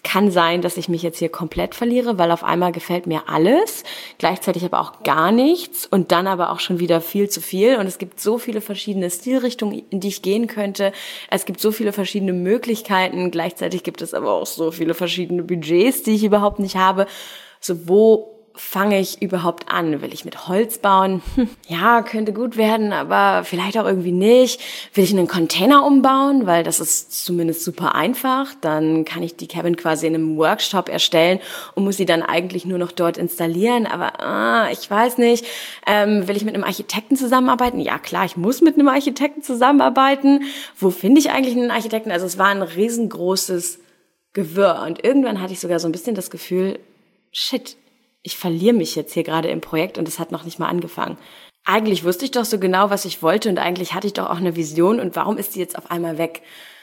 kann sein, dass ich mich jetzt hier komplett verliere, weil auf einmal gefällt mir alles, gleichzeitig aber auch gar nichts und dann aber auch schon wieder viel zu viel. Und es gibt so viele verschiedene Stilrichtungen, in die ich gehen könnte. Es gibt so viele verschiedene Möglichkeiten. Gleichzeitig gibt es aber auch so viele verschiedene Budgets, die ich überhaupt nicht habe. So, wo fange ich überhaupt an? Will ich mit Holz bauen? Hm, ja, könnte gut werden, aber vielleicht auch irgendwie nicht. Will ich einen Container umbauen? Weil das ist zumindest super einfach. Dann kann ich die Cabin quasi in einem Workshop erstellen und muss sie dann eigentlich nur noch dort installieren. Aber ah, ich weiß nicht. Ähm, will ich mit einem Architekten zusammenarbeiten? Ja, klar, ich muss mit einem Architekten zusammenarbeiten. Wo finde ich eigentlich einen Architekten? Also es war ein riesengroßes Gewirr. Und irgendwann hatte ich sogar so ein bisschen das Gefühl, shit, ich verliere mich jetzt hier gerade im Projekt und es hat noch nicht mal angefangen. Eigentlich wusste ich doch so genau, was ich wollte und eigentlich hatte ich doch auch eine Vision und warum ist die jetzt auf einmal weg?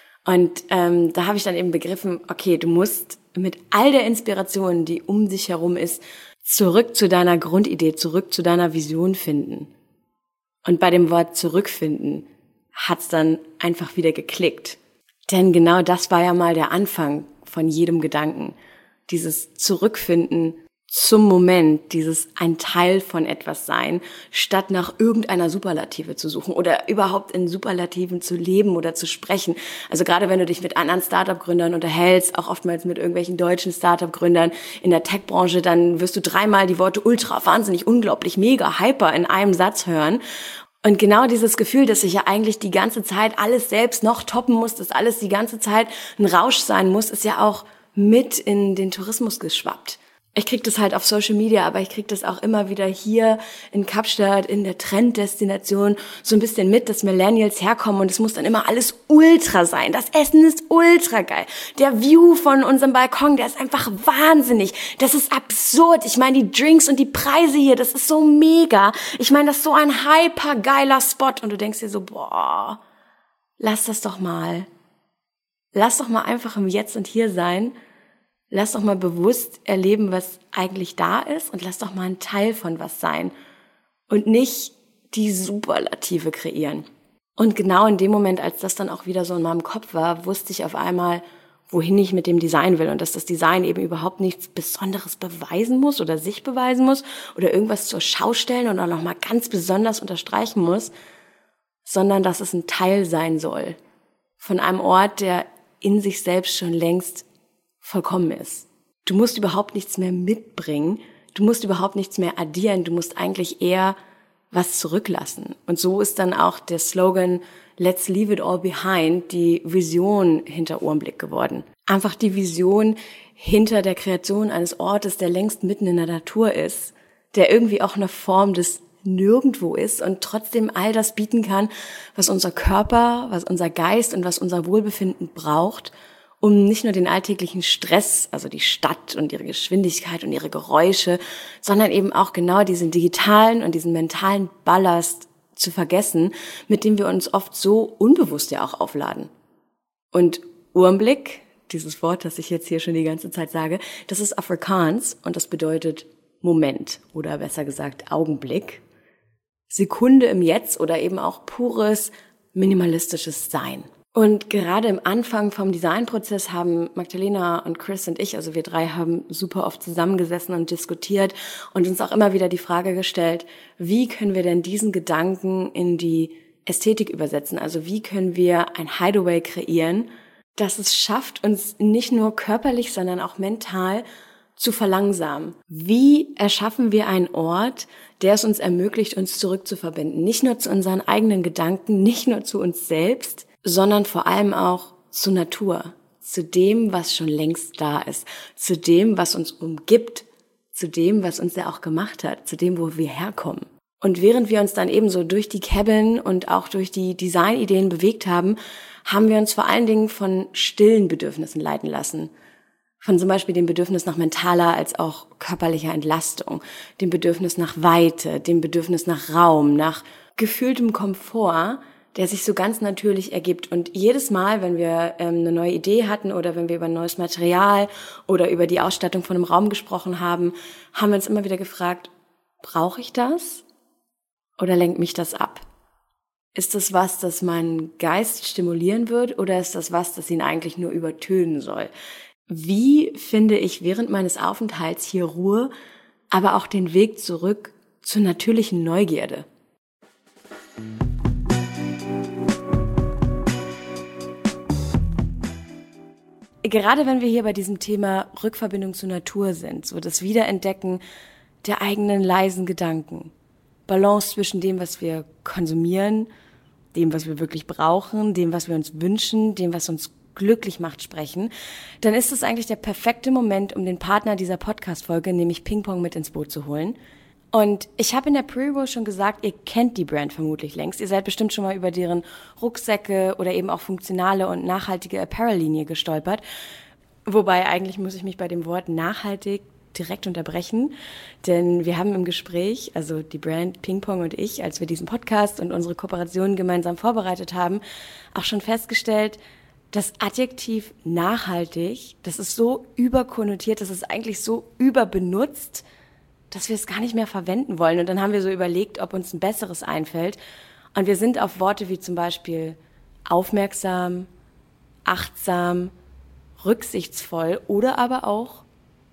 Und ähm, da habe ich dann eben begriffen, okay, du musst mit all der Inspiration, die um dich herum ist, zurück zu deiner Grundidee, zurück zu deiner Vision finden. Und bei dem Wort zurückfinden hat's dann einfach wieder geklickt. Denn genau das war ja mal der Anfang von jedem Gedanken. Dieses Zurückfinden zum Moment, dieses ein Teil von etwas sein, statt nach irgendeiner Superlative zu suchen oder überhaupt in Superlativen zu leben oder zu sprechen. Also gerade wenn du dich mit anderen Startup-Gründern unterhältst, auch oftmals mit irgendwelchen deutschen Startup-Gründern in der Tech-Branche, dann wirst du dreimal die Worte ultra, wahnsinnig, unglaublich, mega, hyper in einem Satz hören. Und genau dieses Gefühl, dass ich ja eigentlich die ganze Zeit alles selbst noch toppen muss, dass alles die ganze Zeit ein Rausch sein muss, ist ja auch mit in den Tourismus geschwappt. Ich krieg das halt auf Social Media, aber ich krieg das auch immer wieder hier in Kapstadt, in der Trenddestination, so ein bisschen mit, dass Millennials herkommen und es muss dann immer alles ultra sein. Das Essen ist ultra geil. Der View von unserem Balkon, der ist einfach wahnsinnig. Das ist absurd. Ich meine, die Drinks und die Preise hier, das ist so mega. Ich meine, das ist so ein hypergeiler Spot und du denkst dir so, boah, lass das doch mal. Lass doch mal einfach im Jetzt und Hier sein. Lass doch mal bewusst erleben, was eigentlich da ist und lass doch mal ein Teil von was sein und nicht die Superlative kreieren. Und genau in dem Moment, als das dann auch wieder so in meinem Kopf war, wusste ich auf einmal, wohin ich mit dem Design will und dass das Design eben überhaupt nichts Besonderes beweisen muss oder sich beweisen muss oder irgendwas zur Schau stellen oder nochmal ganz besonders unterstreichen muss, sondern dass es ein Teil sein soll von einem Ort, der in sich selbst schon längst vollkommen ist. Du musst überhaupt nichts mehr mitbringen, du musst überhaupt nichts mehr addieren, du musst eigentlich eher was zurücklassen. Und so ist dann auch der Slogan Let's leave it all behind die Vision hinter Ohrenblick geworden. Einfach die Vision hinter der Kreation eines Ortes, der längst mitten in der Natur ist, der irgendwie auch eine Form des Nirgendwo ist und trotzdem all das bieten kann, was unser Körper, was unser Geist und was unser Wohlbefinden braucht, um nicht nur den alltäglichen Stress, also die Stadt und ihre Geschwindigkeit und ihre Geräusche, sondern eben auch genau diesen digitalen und diesen mentalen Ballast zu vergessen, mit dem wir uns oft so unbewusst ja auch aufladen. Und Ohrenblick, dieses Wort, das ich jetzt hier schon die ganze Zeit sage, das ist Afrikaans und das bedeutet Moment oder besser gesagt Augenblick, Sekunde im Jetzt oder eben auch pures minimalistisches Sein. Und gerade im Anfang vom Designprozess haben Magdalena und Chris und ich, also wir drei, haben super oft zusammengesessen und diskutiert und uns auch immer wieder die Frage gestellt, wie können wir denn diesen Gedanken in die Ästhetik übersetzen? Also wie können wir ein Hideaway kreieren, das es schafft, uns nicht nur körperlich, sondern auch mental zu verlangsamen? Wie erschaffen wir einen Ort, der es uns ermöglicht, uns zurückzuverbinden? Nicht nur zu unseren eigenen Gedanken, nicht nur zu uns selbst, sondern vor allem auch zur Natur, zu dem, was schon längst da ist, zu dem, was uns umgibt, zu dem, was uns ja auch gemacht hat, zu dem, wo wir herkommen. Und während wir uns dann eben so durch die Cabin und auch durch die Designideen bewegt haben, haben wir uns vor allen Dingen von stillen Bedürfnissen leiten lassen. Von zum Beispiel dem Bedürfnis nach mentaler als auch körperlicher Entlastung, dem Bedürfnis nach Weite, dem Bedürfnis nach Raum, nach gefühltem Komfort, der sich so ganz natürlich ergibt. Und jedes Mal, wenn wir ähm, eine neue Idee hatten oder wenn wir über ein neues Material oder über die Ausstattung von einem Raum gesprochen haben, haben wir uns immer wieder gefragt, brauche ich das oder lenkt mich das ab? Ist das was, das meinen Geist stimulieren wird oder ist das was, das ihn eigentlich nur übertönen soll? Wie finde ich während meines Aufenthalts hier Ruhe, aber auch den Weg zurück zur natürlichen Neugierde? Gerade wenn wir hier bei diesem Thema Rückverbindung zur Natur sind, so das Wiederentdecken der eigenen leisen Gedanken, Balance zwischen dem, was wir konsumieren, dem, was wir wirklich brauchen, dem, was wir uns wünschen, dem, was uns glücklich macht, sprechen, dann ist es eigentlich der perfekte Moment, um den Partner dieser Podcast-Folge, nämlich Pingpong, mit ins Boot zu holen. Und ich habe in der Pre-Roll schon gesagt, ihr kennt die Brand vermutlich längst. Ihr seid bestimmt schon mal über deren Rucksäcke oder eben auch funktionale und nachhaltige Apparel-Linie gestolpert. Wobei eigentlich muss ich mich bei dem Wort nachhaltig direkt unterbrechen, denn wir haben im Gespräch, also die Brand Pingpong und ich, als wir diesen Podcast und unsere Kooperation gemeinsam vorbereitet haben, auch schon festgestellt, das Adjektiv nachhaltig, das ist so überkonnotiert, das ist eigentlich so überbenutzt, dass wir es gar nicht mehr verwenden wollen. Und dann haben wir so überlegt, ob uns ein besseres einfällt. Und wir sind auf Worte wie zum Beispiel aufmerksam, achtsam, rücksichtsvoll oder aber auch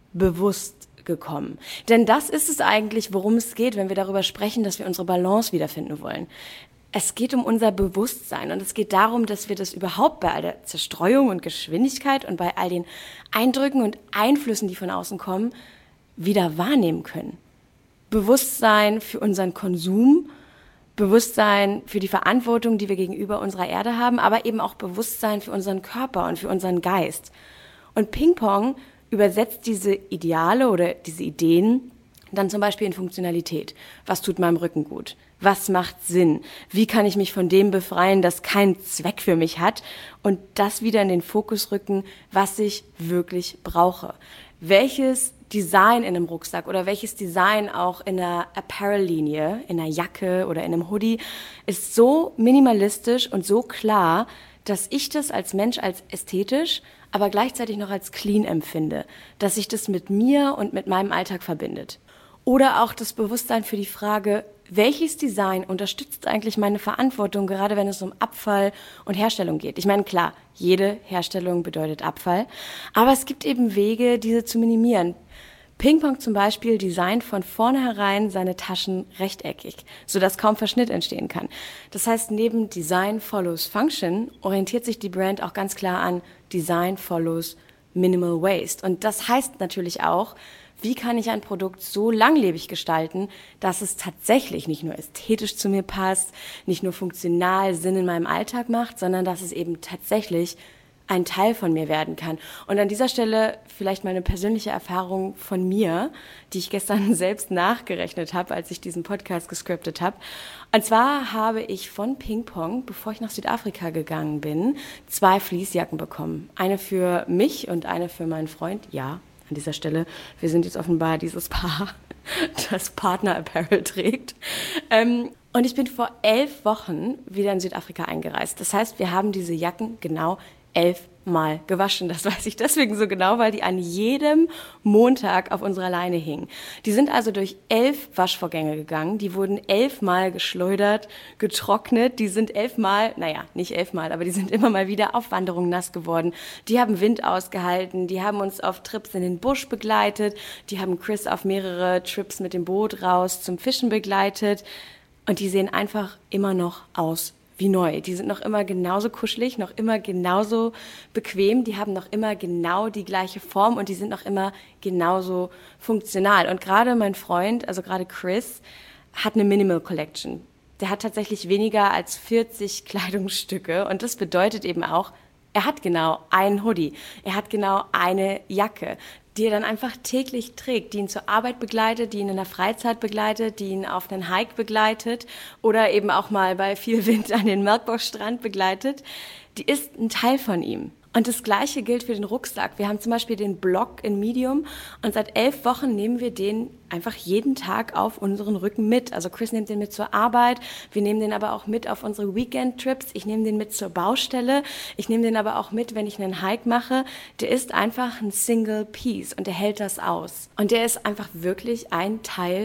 bewusst gekommen. Denn das ist es eigentlich, worum es geht, wenn wir darüber sprechen, dass wir unsere Balance wiederfinden wollen. Es geht um unser Bewusstsein und es geht darum, dass wir das überhaupt bei all der Zerstreuung und Geschwindigkeit und bei all den Eindrücken und Einflüssen, die von außen kommen, wieder wahrnehmen können. Bewusstsein für unseren Konsum, Bewusstsein für die Verantwortung, die wir gegenüber unserer Erde haben, aber eben auch Bewusstsein für unseren Körper und für unseren Geist. Und Pingpong übersetzt diese Ideale oder diese Ideen dann zum Beispiel in Funktionalität. Was tut meinem Rücken gut? Was macht Sinn? Wie kann ich mich von dem befreien, das keinen Zweck für mich hat? Und das wieder in den Fokus rücken, was ich wirklich brauche. Welches Design in einem Rucksack oder welches Design auch in einer Apparel-Linie, in einer Jacke oder in einem Hoodie ist so minimalistisch und so klar, dass ich das als Mensch als ästhetisch, aber gleichzeitig noch als clean empfinde, dass sich das mit mir und mit meinem Alltag verbindet. Oder auch das Bewusstsein für die Frage, welches Design unterstützt eigentlich meine Verantwortung, gerade wenn es um Abfall und Herstellung geht? Ich meine, klar, jede Herstellung bedeutet Abfall, aber es gibt eben Wege, diese zu minimieren. Pingpong zum Beispiel designt von vornherein seine Taschen rechteckig, sodass kaum Verschnitt entstehen kann. Das heißt, neben Design follows Function orientiert sich die Brand auch ganz klar an Design follows Minimal Waste. Und das heißt natürlich auch, wie kann ich ein Produkt so langlebig gestalten, dass es tatsächlich nicht nur ästhetisch zu mir passt, nicht nur funktional Sinn in meinem Alltag macht, sondern dass es eben tatsächlich ein Teil von mir werden kann. Und an dieser Stelle vielleicht mal eine persönliche Erfahrung von mir, die ich gestern selbst nachgerechnet habe, als ich diesen Podcast gescriptet habe. Und zwar habe ich von Pingpong, bevor ich nach Südafrika gegangen bin, zwei Fleecejacken bekommen. Eine für mich und eine für meinen Freund. Ja, an dieser Stelle, wir sind jetzt offenbar dieses Paar, das Partner Apparel trägt. Ähm, und ich bin vor elf Wochen wieder in Südafrika eingereist. Das heißt, wir haben diese Jacken genau elfmal gewaschen. Das weiß ich deswegen so genau, weil die an jedem Montag auf unserer Leine hingen. Die sind also durch elf Waschvorgänge gegangen. Die wurden elfmal geschleudert, getrocknet. Die sind elfmal, naja, nicht elfmal, aber die sind immer mal wieder auf Wanderungen nass geworden. Die haben Wind ausgehalten. Die haben uns auf Trips in den Busch begleitet. Die haben Chris auf mehrere Trips mit dem Boot raus zum Fischen begleitet. Und die sehen einfach immer noch aus wie neu. Die sind noch immer genauso kuschelig, noch immer genauso bequem, die haben noch immer genau die gleiche Form und die sind noch immer genauso funktional. Und gerade mein Freund, also gerade Chris, hat eine Minimal Collection. Der hat tatsächlich weniger als vierzig Kleidungsstücke und das bedeutet eben auch, er hat genau einen Hoodie, er hat genau eine Jacke, die er dann einfach täglich trägt, die ihn zur Arbeit begleitet, die ihn in der Freizeit begleitet, die ihn auf einen Hike begleitet oder eben auch mal bei viel Wind an den Melkbourne-Strand begleitet. Die ist ein Teil von ihm. Und das Gleiche gilt für den Rucksack. Wir haben zum Beispiel den Block in Medium und seit elf Wochen nehmen wir den einfach jeden Tag auf unseren Rücken mit. Also Chris nimmt den mit zur Arbeit, wir nehmen den aber auch mit auf unsere Weekend-Trips, ich nehme den mit zur Baustelle, ich nehme den aber auch mit, wenn ich einen Hike mache. Der ist einfach ein Single Piece und der hält das aus. Und der ist einfach wirklich ein Teil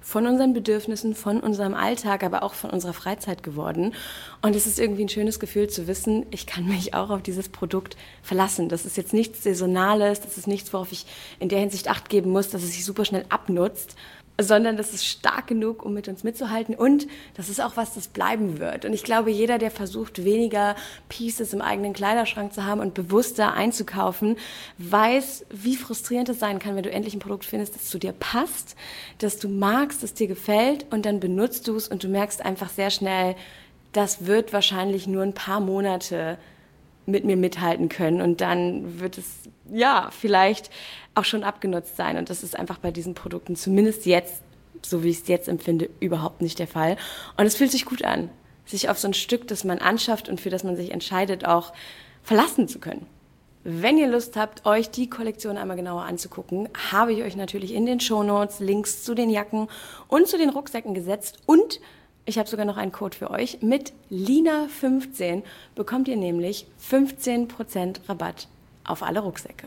von unseren Bedürfnissen, von unserem Alltag, aber auch von unserer Freizeit geworden. Und es ist irgendwie ein schönes Gefühl zu wissen, ich kann mich auch auf dieses Produkt verlassen. Das ist jetzt nichts Saisonales, das ist nichts, worauf ich in der Hinsicht Acht geben muss, dass es sich super schnell abnutzt, sondern das ist stark genug, um mit uns mitzuhalten, und das ist auch was, das bleiben wird. Und ich glaube, jeder, der versucht, weniger Pieces im eigenen Kleiderschrank zu haben und bewusster einzukaufen, weiß, wie frustrierend es sein kann, wenn du endlich ein Produkt findest, das zu dir passt, das du magst, das dir gefällt, und dann benutzt du es und du merkst einfach sehr schnell, das wird wahrscheinlich nur ein paar Monate mit mir mithalten können, und dann wird es, ja, vielleicht auch schon abgenutzt sein. Und das ist einfach bei diesen Produkten, zumindest jetzt, so wie ich es jetzt empfinde, überhaupt nicht der Fall. Und es fühlt sich gut an, sich auf so ein Stück, das man anschafft und für das man sich entscheidet, auch verlassen zu können. Wenn ihr Lust habt, euch die Kollektion einmal genauer anzugucken, habe ich euch natürlich in den Shownotes Links zu den Jacken und zu den Rucksäcken gesetzt, und ich habe sogar noch einen Code für euch. Mit Lina fünfzehn bekommt ihr nämlich fünfzehn Prozent Rabatt auf alle Rucksäcke.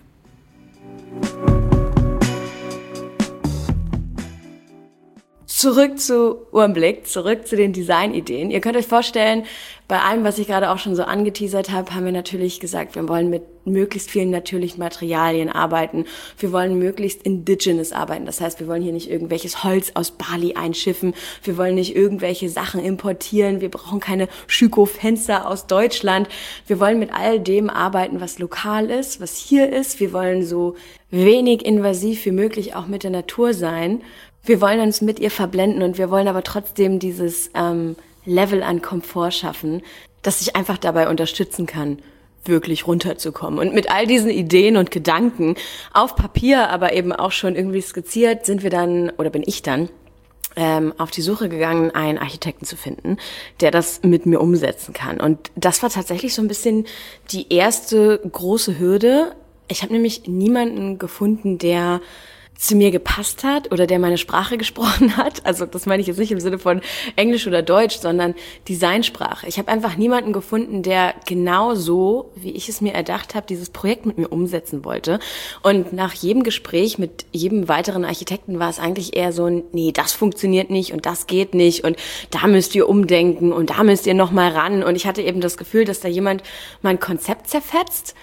Zurück zu Uhrenblick, zurück zu den Designideen. Ihr könnt euch vorstellen, bei allem, was ich gerade auch schon so angeteasert habe, haben wir natürlich gesagt, wir wollen mit möglichst vielen natürlichen Materialien arbeiten. Wir wollen möglichst indigenous arbeiten. Das heißt, wir wollen hier nicht irgendwelches Holz aus Bali einschiffen. Wir wollen nicht irgendwelche Sachen importieren. Wir brauchen keine Schüko-Fenster aus Deutschland. Wir wollen mit all dem arbeiten, was lokal ist, was hier ist. Wir wollen so wenig invasiv wie möglich auch mit der Natur sein. Wir wollen uns mit ihr verblenden, und wir wollen aber trotzdem dieses ähm, Level an Komfort schaffen, das sich einfach dabei unterstützen kann, wirklich runterzukommen. Und mit all diesen Ideen und Gedanken auf Papier, aber eben auch schon irgendwie skizziert, sind wir dann, oder bin ich dann, ähm, auf die Suche gegangen, einen Architekten zu finden, der das mit mir umsetzen kann. Und das war tatsächlich so ein bisschen die erste große Hürde. Ich habe nämlich niemanden gefunden, der zu mir gepasst hat oder der meine Sprache gesprochen hat. Also das meine ich jetzt nicht im Sinne von Englisch oder Deutsch, sondern Designsprache. Ich habe einfach niemanden gefunden, der genau so, wie ich es mir erdacht habe, dieses Projekt mit mir umsetzen wollte. Und nach jedem Gespräch mit jedem weiteren Architekten war es eigentlich eher so ein, nee, das funktioniert nicht und das geht nicht und da müsst ihr umdenken und da müsst ihr noch mal ran. Und ich hatte eben das Gefühl, dass da jemand mein Konzept zerfetzt.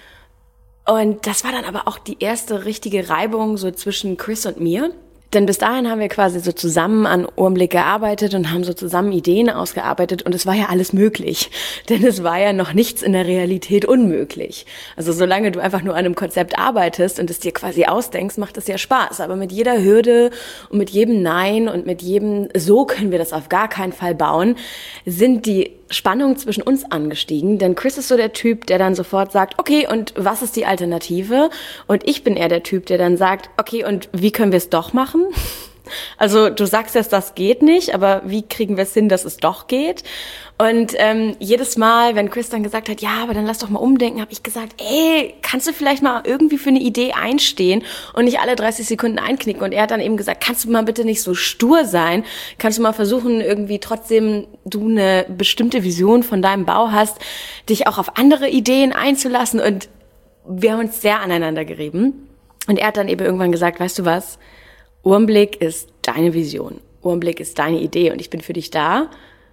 Und das war dann aber auch die erste richtige Reibung so zwischen Chris und mir. Denn bis dahin haben wir quasi so zusammen an Uhrenblick gearbeitet und haben so zusammen Ideen ausgearbeitet, und es war ja alles möglich. Denn es war ja noch nichts in der Realität unmöglich. Also solange du einfach nur an einem Konzept arbeitest und es dir quasi ausdenkst, macht es ja Spaß. Aber mit jeder Hürde und mit jedem Nein und mit jedem so können wir das auf gar keinen Fall bauen, sind die Spannungen zwischen uns angestiegen, denn Chris ist so der Typ, der dann sofort sagt, okay, und was ist die Alternative? Und ich bin eher der Typ, der dann sagt, okay, und wie können wir es doch machen? Also du sagst jetzt, das geht nicht, aber wie kriegen wir es hin, dass es doch geht? Und ähm, jedes Mal, wenn Chris dann gesagt hat, ja, aber dann lass doch mal umdenken, habe ich gesagt, ey, kannst du vielleicht mal irgendwie für eine Idee einstehen und nicht alle dreißig Sekunden einknicken? Und er hat dann eben gesagt, kannst du mal bitte nicht so stur sein? Kannst du mal versuchen, irgendwie trotzdem du eine bestimmte Vision von deinem Bau hast, dich auch auf andere Ideen einzulassen? Und wir haben uns sehr aneinander gerieben. Und er hat dann eben irgendwann gesagt, weißt du was, Uhrenblick ist deine Vision. Uhrenblick ist deine Idee und ich bin für dich da.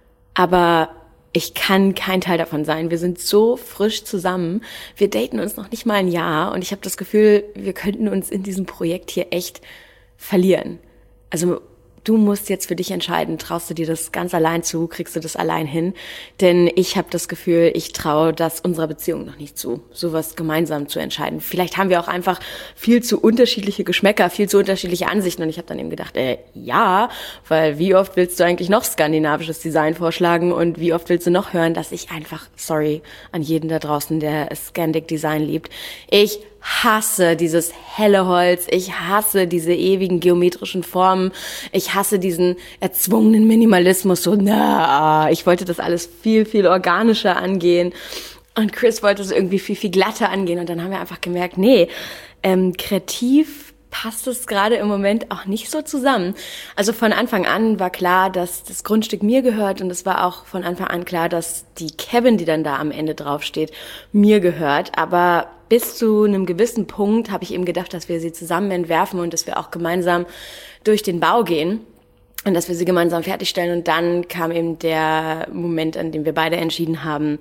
Aber ich kann kein Teil davon sein. Wir sind so frisch zusammen. Wir daten uns noch nicht mal ein Jahr und ich habe das Gefühl, wir könnten uns in diesem Projekt hier echt verlieren. Also du musst jetzt für dich entscheiden, traust du dir das ganz allein zu, kriegst du das allein hin? Denn ich habe das Gefühl, ich traue das unserer Beziehung noch nicht zu, sowas gemeinsam zu entscheiden. Vielleicht haben wir auch einfach viel zu unterschiedliche Geschmäcker, viel zu unterschiedliche Ansichten. Und ich habe dann eben gedacht, äh, ja, weil wie oft willst du eigentlich noch skandinavisches Design vorschlagen und wie oft willst du noch hören, dass ich einfach, sorry an jeden da draußen, der Scandic Design liebt, ich hasse dieses helle Holz, ich hasse diese ewigen geometrischen Formen, ich hasse diesen erzwungenen Minimalismus, so na, ich wollte das alles viel, viel organischer angehen und Chris wollte es irgendwie viel, viel glatter angehen und dann haben wir einfach gemerkt, nee, ähm, kreativ passt es gerade im Moment auch nicht so zusammen. Also von Anfang an war klar, dass das Grundstück mir gehört und es war auch von Anfang an klar, dass die Cabin, die dann da am Ende draufsteht, mir gehört, aber bis zu einem gewissen Punkt habe ich eben gedacht, dass wir sie zusammen entwerfen und dass wir auch gemeinsam durch den Bau gehen. und dass wir sie gemeinsam fertigstellen. Und dann kam eben der Moment, an dem wir beide entschieden haben,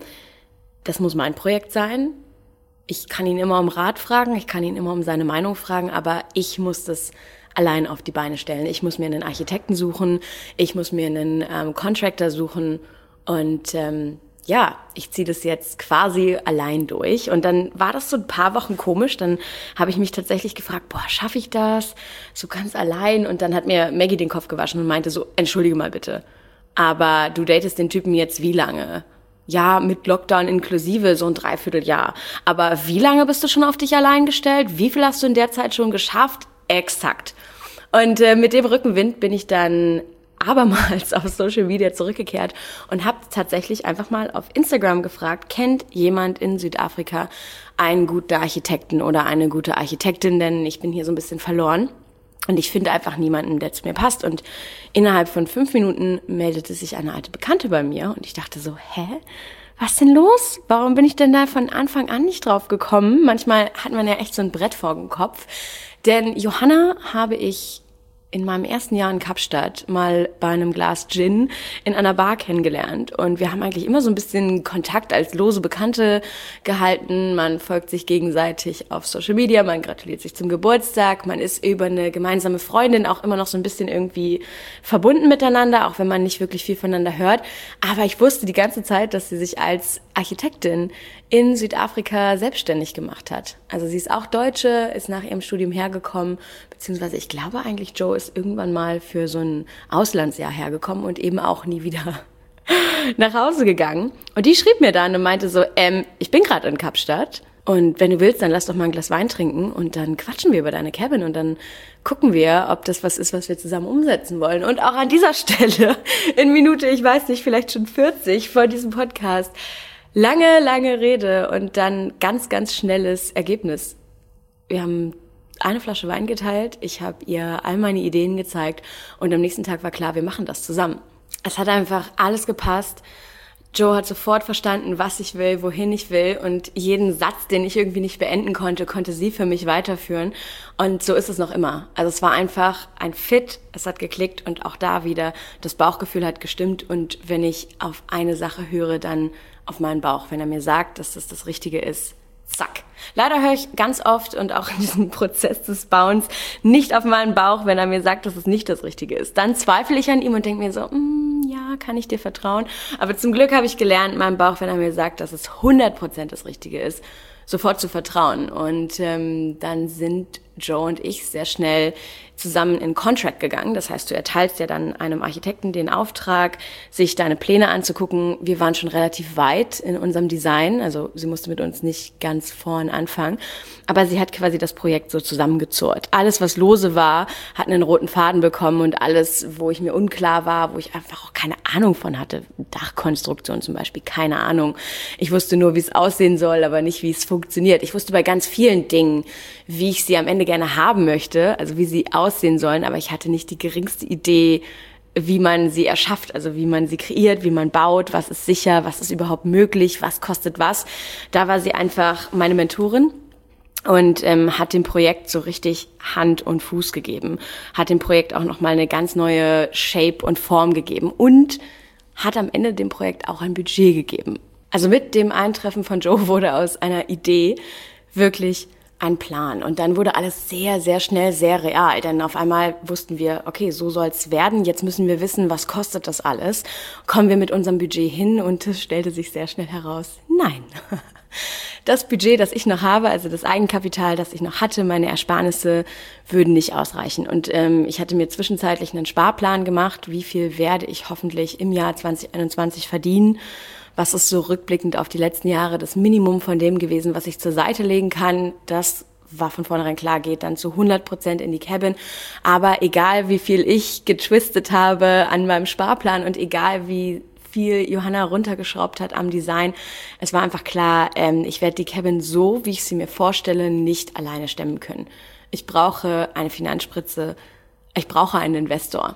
das muss mein Projekt sein. Ich kann ihn immer um Rat fragen, ich kann ihn immer um seine Meinung fragen, aber ich muss das allein auf die Beine stellen. Ich muss mir einen Architekten suchen, ich muss mir einen ähm, Contractor suchen und ähm, ja, ich ziehe das jetzt quasi allein durch. Und dann war das so ein paar Wochen komisch. Dann habe ich mich tatsächlich gefragt, boah, schaffe ich das? So ganz allein? Und dann hat mir Maggie den Kopf gewaschen und meinte so, entschuldige mal bitte, aber du datest den Typen jetzt wie lange? Ja, mit Lockdown inklusive, so ein Dreivierteljahr. Aber wie lange bist du schon auf dich allein gestellt? Wie viel hast du in der Zeit schon geschafft? Exakt. Und äh, mit dem Rückenwind bin ich dann abermals auf Social Media zurückgekehrt und habe tatsächlich einfach mal auf Instagram gefragt, kennt jemand in Südafrika einen guten Architekten oder eine gute Architektin? Denn ich bin hier so ein bisschen verloren. Und ich finde einfach niemanden, der zu mir passt. Und innerhalb von fünf Minuten meldete sich eine alte Bekannte bei mir. Und ich dachte so, hä? Was denn los? Warum bin ich denn da von Anfang an nicht drauf gekommen? Manchmal hat man ja echt so ein Brett vor dem Kopf. Denn Johanna habe ich in meinem ersten Jahr in Kapstadt mal bei einem Glas Gin in einer Bar kennengelernt. Und wir haben eigentlich immer so ein bisschen Kontakt als lose Bekannte gehalten. Man folgt sich gegenseitig auf Social Media, man gratuliert sich zum Geburtstag, man ist über eine gemeinsame Freundin auch immer noch so ein bisschen irgendwie verbunden miteinander, auch wenn man nicht wirklich viel voneinander hört. Aber ich wusste die ganze Zeit, dass sie sich als Architektin in Südafrika selbstständig gemacht hat. Also sie ist auch Deutsche, ist nach ihrem Studium hergekommen, beziehungsweise ich glaube eigentlich, Joe ist irgendwann mal für so ein Auslandsjahr hergekommen und eben auch nie wieder nach Hause gegangen. Und die schrieb mir dann und meinte so, ähm, ich bin gerade in Kapstadt und wenn du willst, dann lass doch mal ein Glas Wein trinken und dann quatschen wir über deine Cabin und dann gucken wir, ob das was ist, was wir zusammen umsetzen wollen. Und auch an dieser Stelle, in Minute, ich weiß nicht, vielleicht schon vierzig vor diesem Podcast, lange, lange Rede und dann ganz, ganz schnelles Ergebnis. Wir haben eine Flasche Wein geteilt, ich habe ihr all meine Ideen gezeigt und am nächsten Tag war klar, wir machen das zusammen. Es hat einfach alles gepasst. Joe hat sofort verstanden, was ich will, wohin ich will und jeden Satz, den ich irgendwie nicht beenden konnte, konnte sie für mich weiterführen und so ist es noch immer. Also es war einfach ein Fit, es hat geklickt und auch da wieder, das Bauchgefühl hat gestimmt und wenn ich auf eine Sache höre, dann auf meinen Bauch, wenn er mir sagt, dass das das Richtige ist. Zack. Leider höre ich ganz oft und auch in diesem Prozess des Bauens nicht auf meinen Bauch, wenn er mir sagt, dass es nicht das Richtige ist. Dann zweifle ich an ihm und denke mir so, mm, ja, kann ich dir vertrauen? Aber zum Glück habe ich gelernt, meinem Bauch, wenn er mir sagt, dass es hundert Prozent das Richtige ist, sofort zu vertrauen. Und ähm, dann sind Joe und ich sehr schnell zusammen in Contract gegangen. Das heißt, du erteilst ja dann einem Architekten den Auftrag, sich deine Pläne anzugucken. Wir waren schon relativ weit in unserem Design, also sie musste mit uns nicht ganz vorn anfangen, aber sie hat quasi das Projekt so zusammengezurrt. Alles, was lose war, hat einen roten Faden bekommen und alles, wo ich mir unklar war, wo ich einfach auch keine Ahnung von hatte, Dachkonstruktion zum Beispiel, keine Ahnung. Ich wusste nur, wie es aussehen soll, aber nicht, wie es funktioniert. Ich wusste bei ganz vielen Dingen, wie ich sie am Ende gerne haben möchte, also wie sie aussehen sollen, aber ich hatte nicht die geringste Idee, wie man sie erschafft, also wie man sie kreiert, wie man baut, was ist sicher, was ist überhaupt möglich, was kostet was. Da war sie einfach meine Mentorin und ähm, hat dem Projekt so richtig Hand und Fuß gegeben, hat dem Projekt auch nochmal eine ganz neue Shape und Form gegeben und hat am Ende dem Projekt auch ein Budget gegeben. Also mit dem Eintreffen von Joe wurde aus einer Idee wirklich ein Plan. Und dann wurde alles sehr, sehr schnell sehr real. Denn auf einmal wussten wir, okay, so soll's werden. Jetzt müssen wir wissen, was kostet das alles? Kommen wir mit unserem Budget hin? Und es stellte sich sehr schnell heraus, nein. Das Budget, das ich noch habe, also das Eigenkapital, das ich noch hatte, meine Ersparnisse, würden nicht ausreichen. Und ähm, ich hatte mir zwischenzeitlich einen Sparplan gemacht. Wie viel werde ich hoffentlich im Jahr zwanzig einundzwanzig verdienen? Was ist so rückblickend auf die letzten Jahre das Minimum von dem gewesen, was ich zur Seite legen kann? Das war von vornherein klar, geht dann zu hundert Prozent in die Cabin. Aber egal, wie viel ich getwistet habe an meinem Sparplan und egal, wie viel Johanna runtergeschraubt hat am Design, es war einfach klar, ähm, ich werde die Cabin so, wie ich sie mir vorstelle, nicht alleine stemmen können. Ich brauche eine Finanzspritze, ich brauche einen Investor.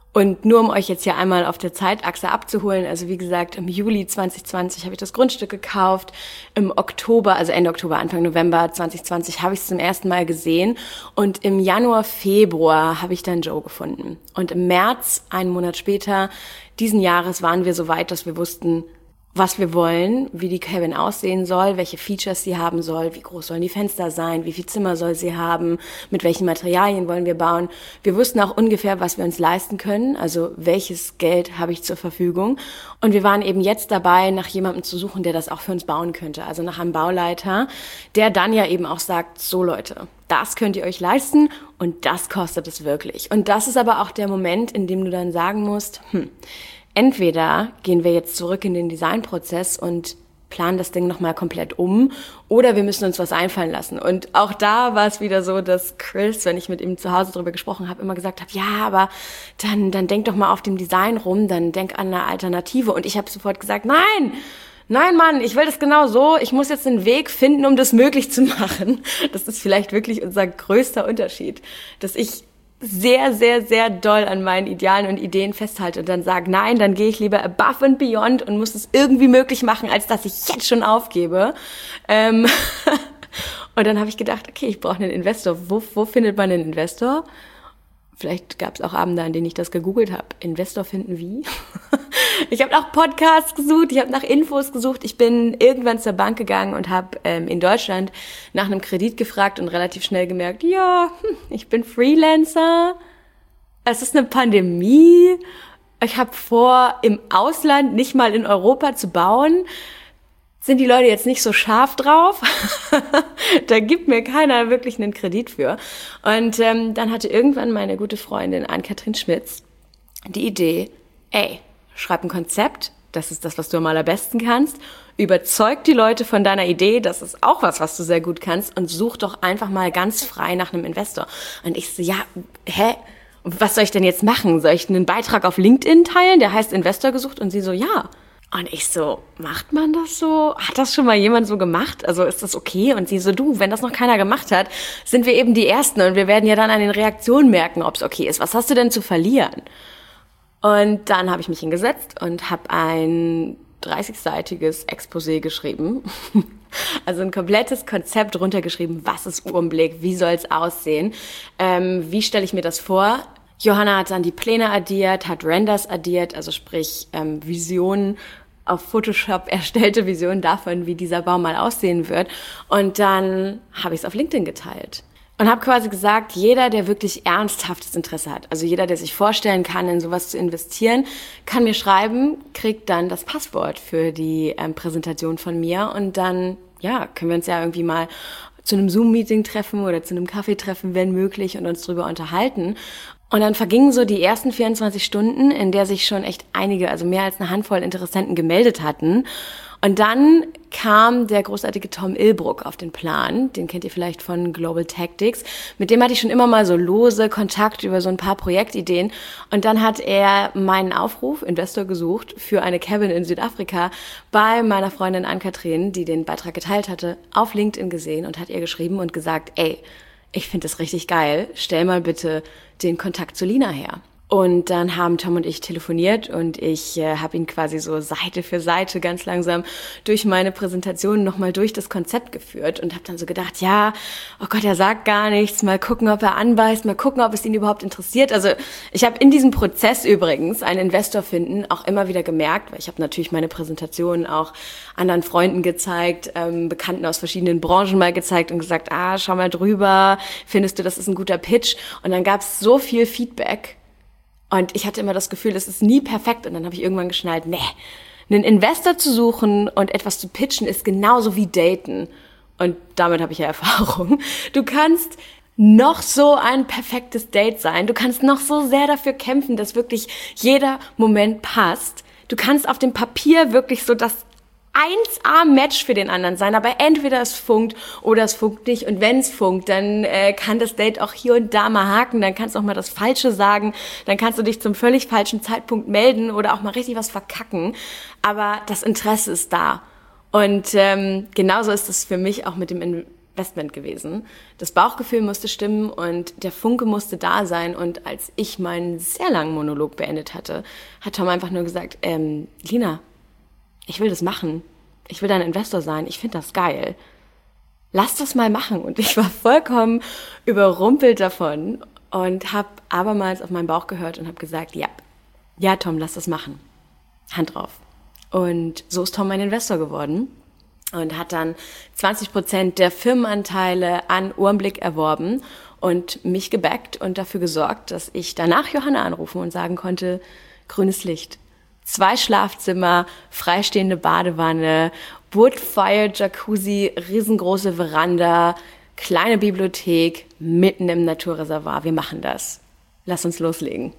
Und nur um euch jetzt hier einmal auf der Zeitachse abzuholen, also wie gesagt, im Juli zwanzig zwanzig habe ich das Grundstück gekauft, im Oktober, also Ende Oktober, Anfang November zwanzig zwanzig habe ich es zum ersten Mal gesehen und im Januar, Februar habe ich dann Joe gefunden. Und im März, einen Monat später, diesen Jahres waren wir so weit, dass wir wussten, was wir wollen, wie die Cabin aussehen soll, welche Features sie haben soll, wie groß sollen die Fenster sein, wie viel Zimmer soll sie haben, mit welchen Materialien wollen wir bauen. Wir wussten auch ungefähr, was wir uns leisten können, also welches Geld habe ich zur Verfügung. Und wir waren eben jetzt dabei, nach jemandem zu suchen, der das auch für uns bauen könnte, also nach einem Bauleiter, der dann ja eben auch sagt, so Leute, das könnt ihr euch leisten und das kostet es wirklich. Und das ist aber auch der Moment, in dem du dann sagen musst, hm, entweder gehen wir jetzt zurück in den Designprozess und planen das Ding nochmal komplett um oder wir müssen uns was einfallen lassen. Und auch da war es wieder so, dass Chris, wenn ich mit ihm zu Hause drüber gesprochen habe, immer gesagt hat, ja, aber dann, dann denk doch mal auf dem Design rum, dann denk an eine Alternative. Und ich habe sofort gesagt, nein, nein, Mann, ich will das genau so. Ich muss jetzt einen Weg finden, um das möglich zu machen. Das ist vielleicht wirklich unser größter Unterschied, dass ich sehr, sehr, sehr doll an meinen Idealen und Ideen festhalte und dann sage, nein, dann gehe ich lieber above and beyond und muss es irgendwie möglich machen, als dass ich jetzt schon aufgebe. Ähm und dann habe ich gedacht, okay, ich brauche einen Investor. Wo, wo findet man einen Investor? Vielleicht gab es auch Abende, an denen ich das gegoogelt habe. Investor finden wie? Ich habe nach Podcasts gesucht, ich habe nach Infos gesucht. Ich bin irgendwann zur Bank gegangen und habe ähm, in Deutschland nach einem Kredit gefragt und relativ schnell gemerkt, ja, ich bin Freelancer, es ist eine Pandemie, ich habe vor, im Ausland, nicht mal in Europa zu bauen. Sind die Leute jetzt nicht so scharf drauf? Da gibt mir keiner wirklich einen Kredit für. Und ähm, dann hatte irgendwann meine gute Freundin Ann-Kathrin Schmitz die Idee, ey, schreib ein Konzept, das ist das, was du am allerbesten kannst, überzeug die Leute von deiner Idee, das ist auch was, was du sehr gut kannst und such doch einfach mal ganz frei nach einem Investor. Und ich so, ja, hä? Was soll ich denn jetzt machen? Soll ich einen Beitrag auf LinkedIn teilen, der heißt Investor gesucht? Und sie so, ja. Und ich so, macht man das so? Hat das schon mal jemand so gemacht? Also ist das okay? Und sie so, du, wenn das noch keiner gemacht hat, sind wir eben die Ersten und wir werden ja dann an den Reaktionen merken, ob es okay ist. Was hast du denn zu verlieren? Und dann habe ich mich hingesetzt und habe ein dreißigseitiges Exposé geschrieben. Also ein komplettes Konzept runtergeschrieben. Was ist Uhrenblick? Wie soll es aussehen? Ähm, wie stelle ich mir das vor? Johanna hat dann die Pläne addiert, hat Renders addiert, also sprich ähm, Visionen, auf Photoshop erstellte Visionen davon, wie dieser Baum mal aussehen wird. Und dann habe ich es auf LinkedIn geteilt. Und habe quasi gesagt, jeder, der wirklich ernsthaftes Interesse hat, also jeder, der sich vorstellen kann, in sowas zu investieren, kann mir schreiben, kriegt dann das Passwort für die ähm, Präsentation von mir und dann, ja, können wir uns ja irgendwie mal zu einem Zoom-Meeting treffen oder zu einem Kaffee treffen, wenn möglich, und uns drüber unterhalten. Und dann vergingen so die ersten vierundzwanzig Stunden, in der sich schon echt einige, also mehr als eine Handvoll Interessenten gemeldet hatten. Und dann kam der großartige Tom Ilbruck auf den Plan, den kennt ihr vielleicht von Global Tactics. Mit dem hatte ich schon immer mal so lose Kontakt über so ein paar Projektideen. Und dann hat er meinen Aufruf, Investor gesucht, für eine Cabin in Südafrika bei meiner Freundin Ann-Kathrin, die den Beitrag geteilt hatte, auf LinkedIn gesehen und hat ihr geschrieben und gesagt, ey, ich finde das richtig geil, stell mal bitte den Kontakt zu Lina her. Und dann haben Tom und ich telefoniert und ich äh, habe ihn quasi so Seite für Seite ganz langsam durch meine Präsentation nochmal durch das Konzept geführt und habe dann so gedacht, ja, oh Gott, er sagt gar nichts, mal gucken, ob er anbeißt, mal gucken, ob es ihn überhaupt interessiert. Also ich habe in diesem Prozess übrigens einen Investor finden auch immer wieder gemerkt, weil ich habe natürlich meine Präsentation auch anderen Freunden gezeigt, ähm, Bekannten aus verschiedenen Branchen mal gezeigt und gesagt, ah, schau mal drüber, findest du, das ist ein guter Pitch? Und dann gab es so viel Feedback. Und ich hatte immer das Gefühl, es ist nie perfekt. Und dann habe ich irgendwann geschnallt, nee, einen Investor zu suchen und etwas zu pitchen ist genauso wie daten. Und damit habe ich ja Erfahrung. Du kannst noch so ein perfektes Date sein. Du kannst noch so sehr dafür kämpfen, dass wirklich jeder Moment passt. Du kannst auf dem Papier wirklich so das eins A-Match für den anderen sein, aber entweder es funkt oder es funkt nicht. Und wenn es funkt, dann äh, kann das Date auch hier und da mal haken, dann kannst du auch mal das Falsche sagen, dann kannst du dich zum völlig falschen Zeitpunkt melden oder auch mal richtig was verkacken. Aber das Interesse ist da. Und ähm, genauso ist es für mich auch mit dem Investment gewesen. Das Bauchgefühl musste stimmen und der Funke musste da sein. Und als ich meinen sehr langen Monolog beendet hatte, hat Tom einfach nur gesagt, ähm, Lina, ich will das machen. Ich will dein Investor sein. Ich finde das geil. Lass das mal machen. Und ich war vollkommen überrumpelt davon und habe abermals auf meinen Bauch gehört und habe gesagt, ja, ja Tom, lass das machen. Hand drauf. Und so ist Tom mein Investor geworden und hat dann zwanzig Prozent der Firmenanteile an Ohrenblick erworben und mich gebackt und dafür gesorgt, dass ich danach Johanna anrufen und sagen konnte, grünes Licht. Zwei Schlafzimmer, freistehende Badewanne, Woodfire, Jacuzzi, riesengroße Veranda, kleine Bibliothek, mitten im Naturreservoir. Wir machen das. Lass uns loslegen.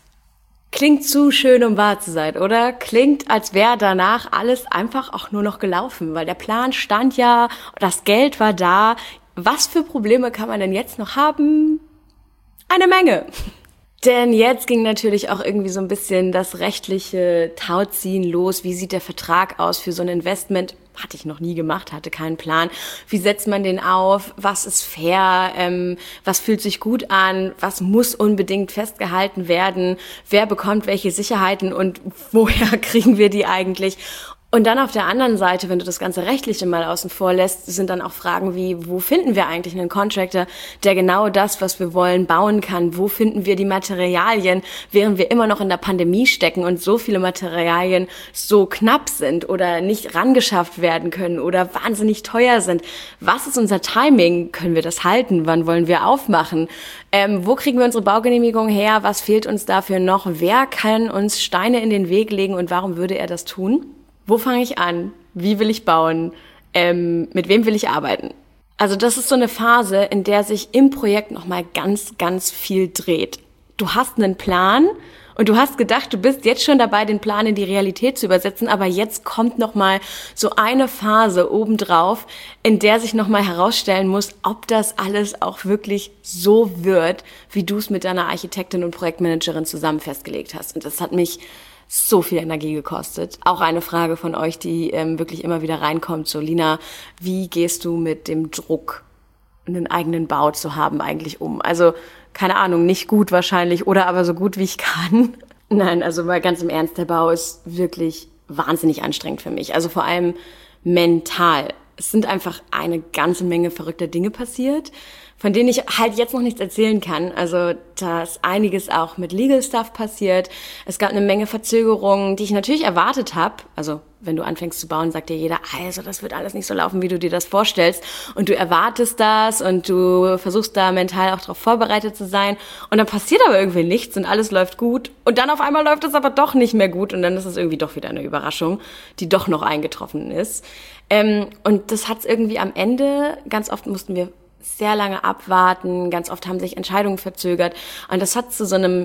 Klingt zu schön, um wahr zu sein, oder? Klingt, als wäre danach alles einfach auch nur noch gelaufen, weil der Plan stand ja, das Geld war da. Was für Probleme kann man denn jetzt noch haben? Eine Menge. Denn jetzt ging natürlich auch irgendwie so ein bisschen das rechtliche Tauziehen los. Wie sieht der Vertrag aus für so ein Investment? Hatte ich noch nie gemacht, hatte keinen Plan. Wie setzt man den auf? Was ist fair? Ähm, was fühlt sich gut an? Was muss unbedingt festgehalten werden? Wer bekommt welche Sicherheiten und woher kriegen wir die eigentlich? Und dann auf der anderen Seite, wenn du das ganze Rechtliche mal außen vor lässt, sind dann auch Fragen wie, wo finden wir eigentlich einen Contractor, der genau das, was wir wollen, bauen kann? Wo finden wir die Materialien, während wir immer noch in der Pandemie stecken und so viele Materialien so knapp sind oder nicht rangeschafft werden können oder wahnsinnig teuer sind? Was ist unser Timing? Können wir das halten? Wann wollen wir aufmachen? Ähm, wo kriegen wir unsere Baugenehmigung her? Was fehlt uns dafür noch? Wer kann uns Steine in den Weg legen und warum würde er das tun? Wo fange ich an? Wie will ich bauen? Ähm, mit wem will ich arbeiten? Also das ist so eine Phase, in der sich im Projekt nochmal ganz, ganz viel dreht. Du hast einen Plan und du hast gedacht, du bist jetzt schon dabei, den Plan in die Realität zu übersetzen, aber jetzt kommt nochmal so eine Phase obendrauf, in der sich nochmal herausstellen muss, ob das alles auch wirklich so wird, wie du es mit deiner Architektin und Projektmanagerin zusammen festgelegt hast. Und das hat mich so viel Energie gekostet. Auch eine Frage von euch, die ähm, wirklich immer wieder reinkommt. So, Lina, wie gehst du mit dem Druck, einen eigenen Bau zu haben, eigentlich um? Also, keine Ahnung, nicht gut wahrscheinlich oder aber so gut, wie ich kann. Nein, also mal ganz im Ernst, der Bau ist wirklich wahnsinnig anstrengend für mich. Also vor allem mental. Es sind einfach eine ganze Menge verrückter Dinge passiert, von denen ich halt jetzt noch nichts erzählen kann. Also da ist einiges auch mit Legal Stuff passiert. Es gab eine Menge Verzögerungen, die ich natürlich erwartet habe. Also wenn du anfängst zu bauen, sagt dir jeder, also das wird alles nicht so laufen, wie du dir das vorstellst. Und du erwartest das und du versuchst da mental auch darauf vorbereitet zu sein. Und dann passiert aber irgendwie nichts und alles läuft gut. Und dann auf einmal läuft es aber doch nicht mehr gut. Und dann ist es irgendwie doch wieder eine Überraschung, die doch noch eingetroffen ist. Ähm, und das hat es irgendwie am Ende, ganz oft mussten wir sehr lange abwarten, ganz oft haben sich Entscheidungen verzögert und das hat zu so einem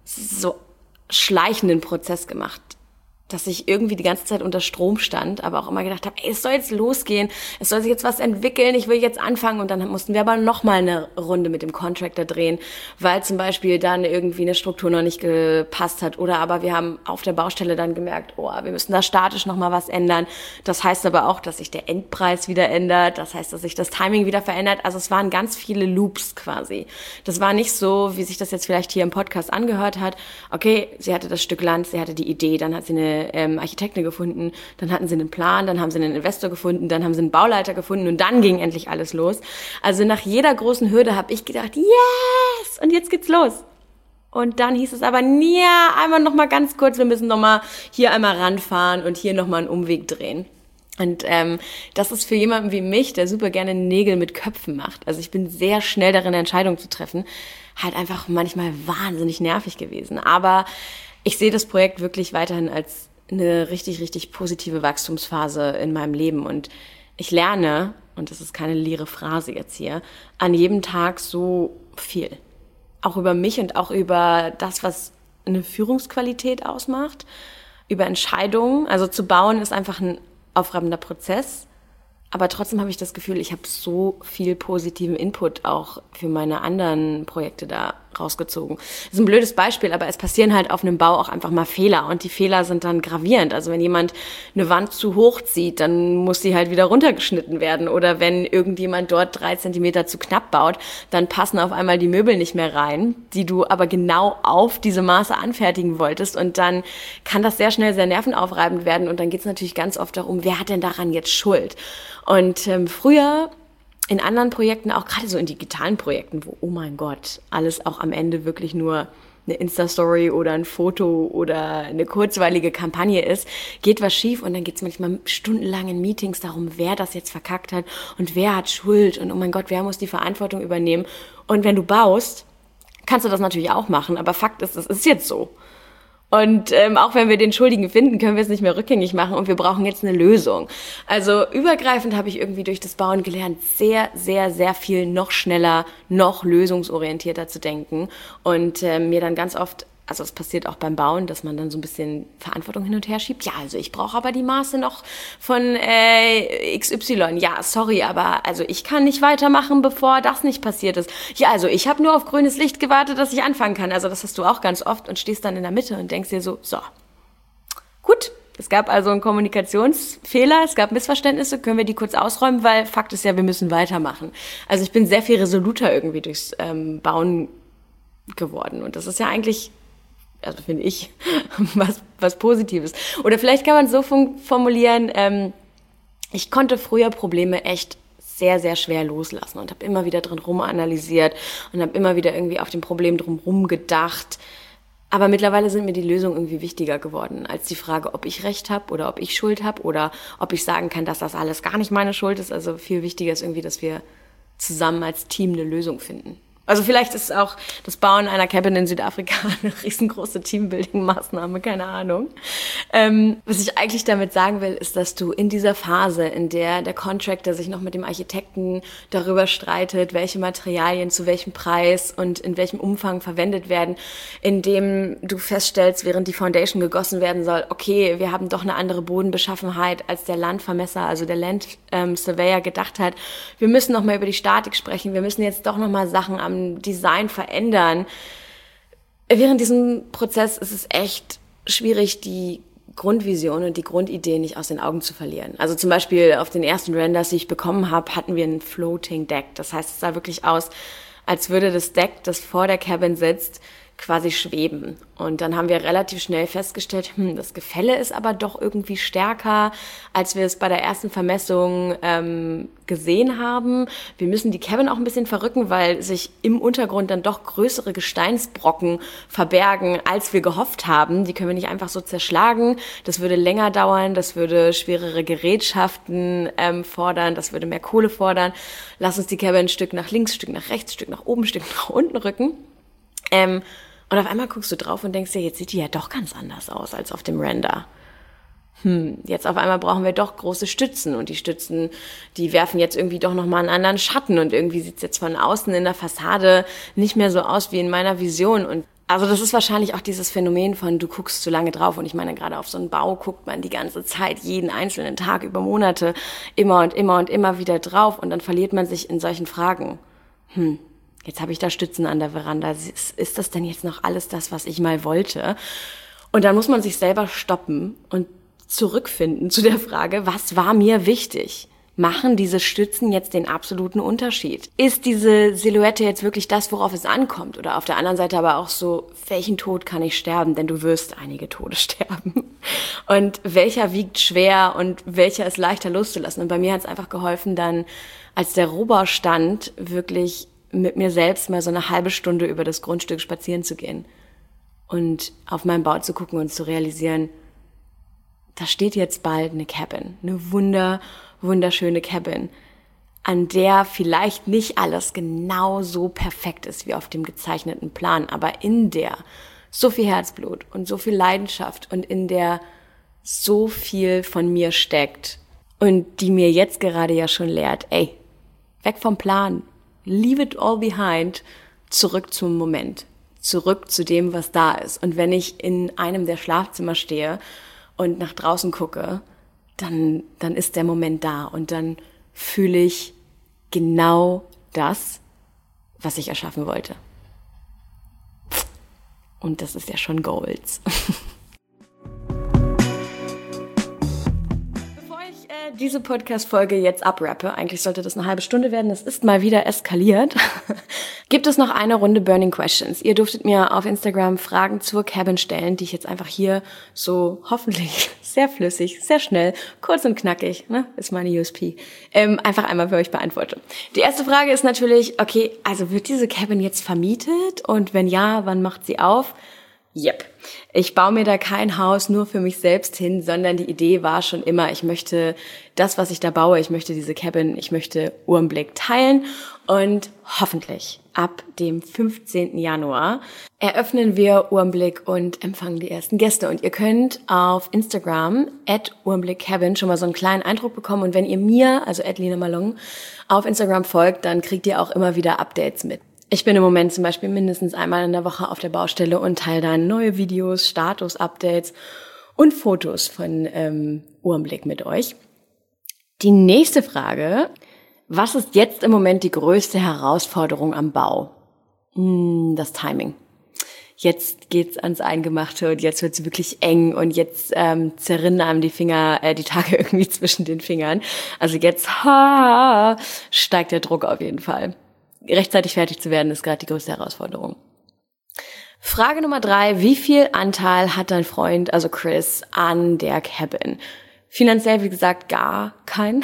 so schleichenden Prozess gemacht, dass ich irgendwie die ganze Zeit unter Strom stand, aber auch immer gedacht habe, ey, es soll jetzt losgehen, es soll sich jetzt was entwickeln, ich will jetzt anfangen und dann mussten wir aber nochmal eine Runde mit dem Contractor drehen, weil zum Beispiel dann irgendwie eine Struktur noch nicht gepasst hat oder aber wir haben auf der Baustelle dann gemerkt, oh, wir müssen da statisch nochmal was ändern. Das heißt aber auch, dass sich der Endpreis wieder ändert, das heißt, dass sich das Timing wieder verändert, also es waren ganz viele Loops quasi. Das war nicht so, wie sich das jetzt vielleicht hier im Podcast angehört hat, okay, sie hatte das Stück Land, sie hatte die Idee, dann hat sie eine Ähm, Architektin gefunden, dann hatten sie einen Plan, dann haben sie einen Investor gefunden, dann haben sie einen Bauleiter gefunden und dann ging endlich alles los. Also nach jeder großen Hürde habe ich gedacht, yes, und jetzt geht's los. Und dann hieß es aber, ja, einmal noch mal ganz kurz, wir müssen noch mal hier einmal ranfahren und hier noch mal einen Umweg drehen. Und ähm, das ist für jemanden wie mich, der super gerne Nägel mit Köpfen macht, also ich bin sehr schnell darin, Entscheidungen zu treffen, halt einfach manchmal wahnsinnig nervig gewesen. Aber ich sehe das Projekt wirklich weiterhin als eine richtig, richtig positive Wachstumsphase in meinem Leben. Und ich lerne, und das ist keine leere Phrase jetzt hier, an jedem Tag so viel. Auch über mich und auch über das, was eine Führungsqualität ausmacht, über Entscheidungen. Also zu bauen ist einfach ein aufreibender Prozess. Aber trotzdem habe ich das Gefühl, ich habe so viel positiven Input auch für meine anderen Projekte da rausgezogen. Das ist ein blödes Beispiel, aber es passieren halt auf einem Bau auch einfach mal Fehler und die Fehler sind dann gravierend. Also wenn jemand eine Wand zu hoch zieht, dann muss sie halt wieder runtergeschnitten werden oder wenn irgendjemand dort drei Zentimeter zu knapp baut, dann passen auf einmal die Möbel nicht mehr rein, die du aber genau auf diese Maße anfertigen wolltest und dann kann das sehr schnell sehr nervenaufreibend werden und dann geht es natürlich ganz oft darum, wer hat denn daran jetzt Schuld? Und ähm, früher in anderen Projekten, auch gerade so in digitalen Projekten, wo, oh mein Gott, alles auch am Ende wirklich nur eine Insta-Story oder ein Foto oder eine kurzweilige Kampagne ist, geht was schief und dann geht es manchmal stundenlang in Meetings darum, wer das jetzt verkackt hat und wer hat Schuld und oh mein Gott, wer muss die Verantwortung übernehmen? Und wenn du baust, kannst du das natürlich auch machen, aber Fakt ist, es ist jetzt so. Und ähm, auch wenn wir den Schuldigen finden, können wir es nicht mehr rückgängig machen und wir brauchen jetzt eine Lösung. Also übergreifend habe ich irgendwie durch das Bauen gelernt, sehr, sehr, sehr viel noch schneller, noch lösungsorientierter zu denken und äh, mir dann ganz oft, also es passiert auch beim Bauen, dass man dann so ein bisschen Verantwortung hin und her schiebt. Ja, also ich brauche aber die Maße noch von äh, X Y. Ja, sorry, aber also ich kann nicht weitermachen, bevor das nicht passiert ist. Ja, also ich habe nur auf grünes Licht gewartet, dass ich anfangen kann. Also das hast du auch ganz oft und stehst dann in der Mitte und denkst dir so, so, gut. Es gab also einen Kommunikationsfehler, es gab Missverständnisse, können wir die kurz ausräumen, weil Fakt ist ja, wir müssen weitermachen. Also ich bin sehr viel resoluter irgendwie durchs ähm, Bauen geworden und das ist ja eigentlich, also finde ich, was, was Positives. Oder vielleicht kann man es so formulieren, ähm, ich konnte früher Probleme echt sehr, sehr schwer loslassen und habe immer wieder drin rumanalysiert und habe immer wieder irgendwie auf dem Problem drum gedacht. Aber mittlerweile sind mir die Lösungen irgendwie wichtiger geworden als die Frage, ob ich Recht habe oder ob ich Schuld habe oder ob ich sagen kann, dass das alles gar nicht meine Schuld ist. Also viel wichtiger ist irgendwie, dass wir zusammen als Team eine Lösung finden. Also vielleicht ist auch das Bauen einer Cabin in Südafrika eine riesengroße Teambuilding-Maßnahme, keine Ahnung. Ähm, was ich eigentlich damit sagen will, ist, dass du in dieser Phase, in der der Contractor sich noch mit dem Architekten darüber streitet, welche Materialien zu welchem Preis und in welchem Umfang verwendet werden, in dem du feststellst, während die Foundation gegossen werden soll, okay, wir haben doch eine andere Bodenbeschaffenheit, als der Landvermesser, also der Land ähm, Surveyor gedacht hat. Wir müssen noch mal über die Statik sprechen, wir müssen jetzt doch noch mal Sachen am Design verändern. Während diesem Prozess ist es echt schwierig, die Grundvision und die Grundidee nicht aus den Augen zu verlieren. Also zum Beispiel auf den ersten Renders, die ich bekommen habe, hatten wir ein Floating Deck. Das heißt, es sah wirklich aus, als würde das Deck, das vor der Cabin sitzt, quasi schweben. Und dann haben wir relativ schnell festgestellt, hm, das Gefälle ist aber doch irgendwie stärker, als wir es bei der ersten Vermessung ähm, gesehen haben. Wir müssen die Cabin auch ein bisschen verrücken, weil sich im Untergrund dann doch größere Gesteinsbrocken verbergen, als wir gehofft haben. Die können wir nicht einfach so zerschlagen. Das würde länger dauern, das würde schwerere Gerätschaften ähm, fordern, das würde mehr Kohle fordern. Lass uns die Cabin ein Stück nach links, ein Stück nach rechts, ein Stück nach oben, ein Stück nach unten rücken. Ähm, und auf einmal guckst du drauf und denkst dir, jetzt sieht die ja doch ganz anders aus als auf dem Render. Hm, jetzt auf einmal brauchen wir doch große Stützen und die Stützen, die werfen jetzt irgendwie doch nochmal einen anderen Schatten und irgendwie sieht's jetzt von außen in der Fassade nicht mehr so aus wie in meiner Vision. Und also das ist wahrscheinlich auch dieses Phänomen von, du guckst zu lange drauf und ich meine, gerade auf so einen Bau guckt man die ganze Zeit, jeden einzelnen Tag über Monate immer und immer und immer wieder drauf und dann verliert man sich in solchen Fragen. Hm. Jetzt habe ich da Stützen an der Veranda. Ist, ist das denn jetzt noch alles das, was ich mal wollte? Und dann muss man sich selber stoppen und zurückfinden zu der Frage, was war mir wichtig? Machen diese Stützen jetzt den absoluten Unterschied? Ist diese Silhouette jetzt wirklich das, worauf es ankommt? Oder auf der anderen Seite aber auch so, welchen Tod kann ich sterben? Denn du wirst einige Tode sterben. Und welcher wiegt schwer und welcher ist leichter loszulassen? Und bei mir hat es einfach geholfen, dann, als der Rohbau stand, wirklich mit mir selbst mal so eine halbe Stunde über das Grundstück spazieren zu gehen und auf meinen Bau zu gucken und zu realisieren, da steht jetzt bald eine Cabin, eine wunder, wunderschöne Cabin, an der vielleicht nicht alles genau so perfekt ist wie auf dem gezeichneten Plan, aber in der so viel Herzblut und so viel Leidenschaft und in der so viel von mir steckt und die mir jetzt gerade ja schon lehrt, ey, weg vom Plan, leave it all behind, zurück zum Moment, zurück zu dem, was da ist. Und wenn ich in einem der Schlafzimmer stehe und nach draußen gucke, dann, dann ist der Moment da und dann fühle ich genau das, was ich erschaffen wollte. Und das ist ja schon Goals. Diese Podcast-Folge jetzt abrappe, eigentlich sollte das eine halbe Stunde werden, es ist mal wieder eskaliert, gibt es noch eine Runde Burning Questions. Ihr durftet mir auf Instagram Fragen zur Cabin stellen, die ich jetzt einfach hier so hoffentlich sehr flüssig, sehr schnell, kurz und knackig, ne, ist meine U S P, ähm, einfach einmal für euch beantworte. Die erste Frage ist natürlich, okay, also wird diese Cabin jetzt vermietet und wenn ja, wann macht sie auf? Yep. Ich baue mir da kein Haus nur für mich selbst hin, sondern die Idee war schon immer, ich möchte das, was ich da baue, ich möchte diese Cabin, ich möchte Uhrenblick teilen und hoffentlich ab dem fünfzehnten Januar eröffnen wir Uhrenblick und empfangen die ersten Gäste. Und ihr könnt auf Instagram at uhrenblickcabin schon mal so einen kleinen Eindruck bekommen. Und wenn ihr mir, also at Lina Malong, auf Instagram folgt, dann kriegt ihr auch immer wieder Updates mit. Ich bin im Moment zum Beispiel mindestens einmal in der Woche auf der Baustelle und teile dann neue Videos, Status-Updates und Fotos von ähm, Uhrenblick mit euch. Die nächste Frage: Was ist jetzt im Moment die größte Herausforderung am Bau? Hm, das Timing. Jetzt geht's ans Eingemachte und jetzt wird's wirklich eng und jetzt ähm, zerrinnen einem die Finger, äh, die Tage irgendwie zwischen den Fingern. Also jetzt ha, steigt der Druck auf jeden Fall. Rechtzeitig fertig zu werden, ist gerade die größte Herausforderung. Frage Nummer drei. Wie viel Anteil hat dein Freund, also Chris, an der Cabin? Finanziell, wie gesagt, gar keinen.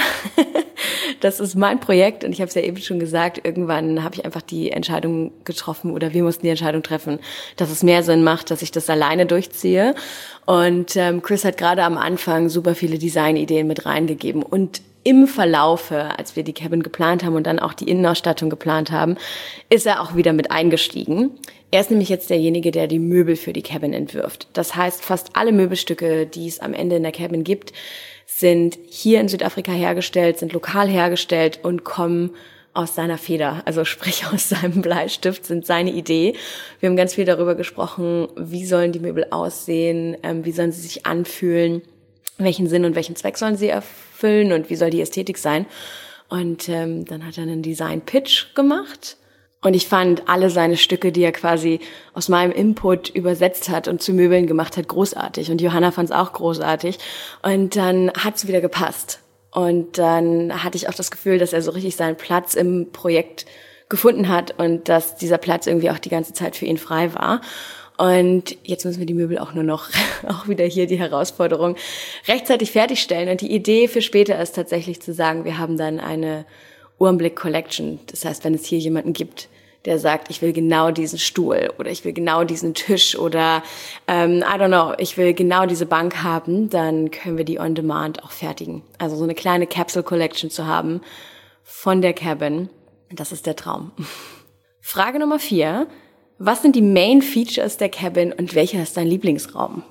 Das ist mein Projekt und ich habe es ja eben schon gesagt, irgendwann habe ich einfach die Entscheidung getroffen oder wir mussten die Entscheidung treffen, dass es mehr Sinn macht, dass ich das alleine durchziehe. Und ähm, Chris hat gerade am Anfang super viele Designideen mit reingegeben und im Verlaufe, als wir die Cabin geplant haben und dann auch die Innenausstattung geplant haben, ist er auch wieder mit eingestiegen. Er ist nämlich jetzt derjenige, der die Möbel für die Cabin entwirft. Das heißt, fast alle Möbelstücke, die es am Ende in der Cabin gibt, sind hier in Südafrika hergestellt, sind lokal hergestellt und kommen aus seiner Feder, also sprich aus seinem Bleistift, sind seine Idee. Wir haben ganz viel darüber gesprochen, wie sollen die Möbel aussehen, ähm, wie sollen sie sich anfühlen, welchen Sinn und welchen Zweck sollen sie erfüllen und wie soll die Ästhetik sein. Und ähm, dann hat er einen Design-Pitch gemacht. Und ich fand alle seine Stücke, die er quasi aus meinem Input übersetzt hat und zu Möbeln gemacht hat, großartig. Und Johanna fand es auch großartig. Und dann hat es wieder gepasst. Und dann hatte ich auch das Gefühl, dass er so richtig seinen Platz im Projekt gefunden hat und dass dieser Platz irgendwie auch die ganze Zeit für ihn frei war. Und jetzt müssen wir die Möbel auch nur noch, auch wieder hier die Herausforderung, rechtzeitig fertigstellen. Und die Idee für später ist tatsächlich zu sagen, wir haben dann eine Uhrenblick Collection. Das heißt, wenn es hier jemanden gibt, der sagt, ich will genau diesen Stuhl oder ich will genau diesen Tisch oder ähm, I don't know, ich will genau diese Bank haben, dann können wir die on demand auch fertigen. Also so eine kleine Capsule Collection zu haben von der Cabin, das ist der Traum. Frage Nummer vier. Was sind die Main Features der Cabin und welcher ist dein Lieblingsraum?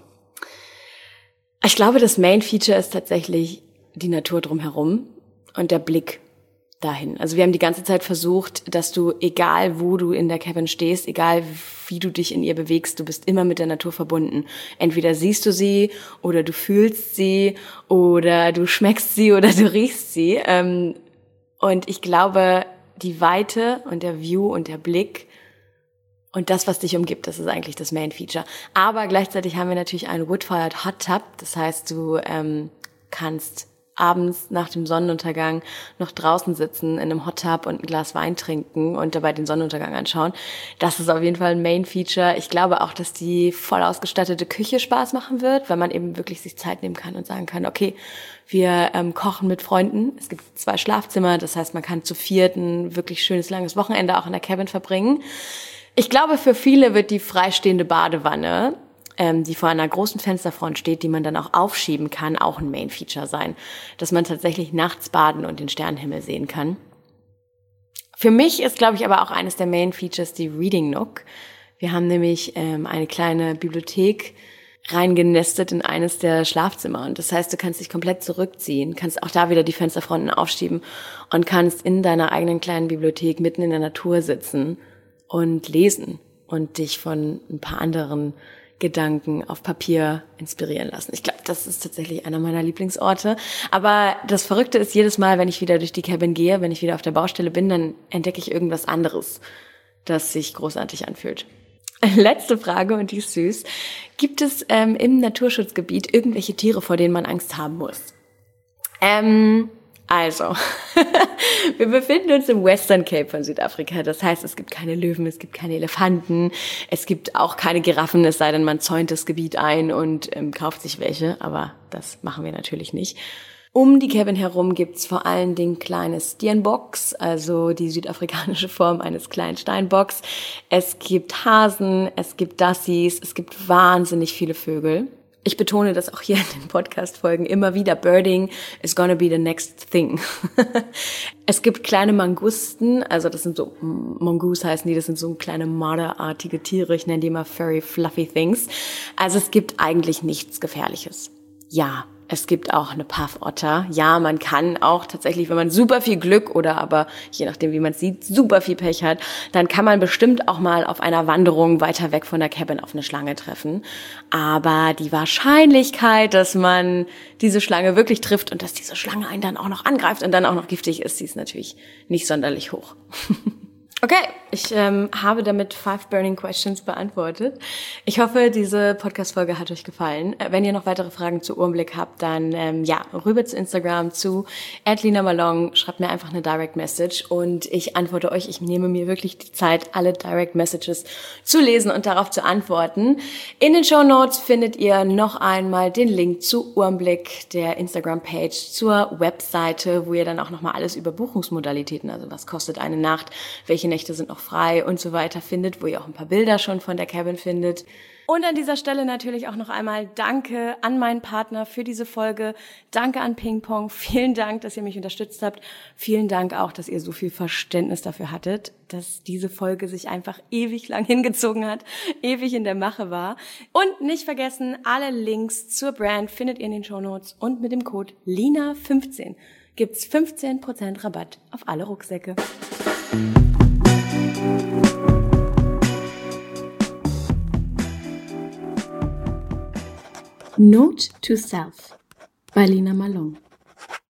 Ich glaube, das Main Feature ist tatsächlich die Natur drumherum und der Blick dahin. Also wir haben die ganze Zeit versucht, dass du, egal wo du in der Cabin stehst, egal wie du dich in ihr bewegst, du bist immer mit der Natur verbunden. Entweder siehst du sie oder du fühlst sie oder du schmeckst sie oder du riechst sie. Und ich glaube, die Weite und der View und der Blick und das, was dich umgibt, das ist eigentlich das Main Feature. Aber gleichzeitig haben wir natürlich einen Wood-Fired Hot Tub. Das heißt, du ähm, kannst abends nach dem Sonnenuntergang noch draußen sitzen in einem Hot Tub und ein Glas Wein trinken und dabei den Sonnenuntergang anschauen. Das ist auf jeden Fall ein Main Feature. Ich glaube auch, dass die voll ausgestattete Küche Spaß machen wird, weil man eben wirklich sich Zeit nehmen kann und sagen kann, okay, wir ähm, kochen mit Freunden. Es gibt zwei Schlafzimmer, das heißt, man kann zu viert ein wirklich schönes, langes Wochenende auch in der Cabin verbringen. Ich glaube, für viele wird die freistehende Badewanne, ähm, die vor einer großen Fensterfront steht, die man dann auch aufschieben kann, auch ein Main-Feature sein. Dass man tatsächlich nachts baden und den Sternenhimmel sehen kann. Für mich ist, glaube ich, aber auch eines der Main-Features die Reading Nook. Wir haben nämlich ähm, eine kleine Bibliothek reingenestet in eines der Schlafzimmer. Und das heißt, du kannst dich komplett zurückziehen, kannst auch da wieder die Fensterfronten aufschieben und kannst in deiner eigenen kleinen Bibliothek mitten in der Natur sitzen und lesen und dich von ein paar anderen Gedanken auf Papier inspirieren lassen. Ich glaube, das ist tatsächlich einer meiner Lieblingsorte. Aber das Verrückte ist, jedes Mal, wenn ich wieder durch die Cabin gehe, wenn ich wieder auf der Baustelle bin, dann entdecke ich irgendwas anderes, das sich großartig anfühlt. Letzte Frage, und die ist süß. Gibt es ähm, im Naturschutzgebiet irgendwelche Tiere, vor denen man Angst haben muss? Ähm, also, wir befinden uns im Western Cape von Südafrika. Das heißt, es gibt keine Löwen, es gibt keine Elefanten, es gibt auch keine Giraffen, es sei denn, man zäunt das Gebiet ein und ähm, kauft sich welche. Aber das machen wir natürlich nicht. Um die Cabin herum gibt's vor allen Dingen kleine Steenboks, also die südafrikanische Form eines kleinen Steinbocks. Es gibt Hasen, es gibt Dassies, es gibt wahnsinnig viele Vögel. Ich betone das auch hier in den Podcast-Folgen immer wieder. Birding is gonna be the next thing. Es gibt kleine Mangusten, also das sind so, Mongoose heißen die, das sind so kleine marderartige Tiere. Ich nenne die immer furry, fluffy things. Also es gibt eigentlich nichts Gefährliches. Ja. Es gibt auch eine Puffotter. Ja, man kann auch tatsächlich, wenn man super viel Glück oder aber, je nachdem wie man es sieht, super viel Pech hat, dann kann man bestimmt auch mal auf einer Wanderung weiter weg von der Cabin auf eine Schlange treffen. Aber die Wahrscheinlichkeit, dass man diese Schlange wirklich trifft und dass diese Schlange einen dann auch noch angreift und dann auch noch giftig ist, die ist natürlich nicht sonderlich hoch. Okay, ich ähm, habe damit five burning questions beantwortet. Ich hoffe, diese Podcast-Folge hat euch gefallen. Wenn ihr noch weitere Fragen zu Urmblick habt, dann ähm, ja, rüber zu Instagram, zu at Lina Malong, schreibt mir einfach eine Direct Message und ich antworte euch. Ich nehme mir wirklich die Zeit, alle Direct Messages zu lesen und darauf zu antworten. In den Shownotes findet ihr noch einmal den Link zu Urmblick, der Instagram-Page, zur Webseite, wo ihr dann auch nochmal alles über Buchungsmodalitäten, also was kostet eine Nacht, welche Nächte sind noch frei und so weiter findet, wo ihr auch ein paar Bilder schon von der Cabin findet. Und an dieser Stelle natürlich auch noch einmal Danke an meinen Partner für diese Folge. Danke an Ping Pong. Vielen Dank, dass ihr mich unterstützt habt. Vielen Dank auch, dass ihr so viel Verständnis dafür hattet, dass diese Folge sich einfach ewig lang hingezogen hat, ewig in der Mache war. Und nicht vergessen, alle Links zur Brand findet ihr in den Shownotes und mit dem Code Lina fünfzehn gibt's fünfzehn Prozent Rabatt auf alle Rucksäcke. Note to Self by Lina Malong.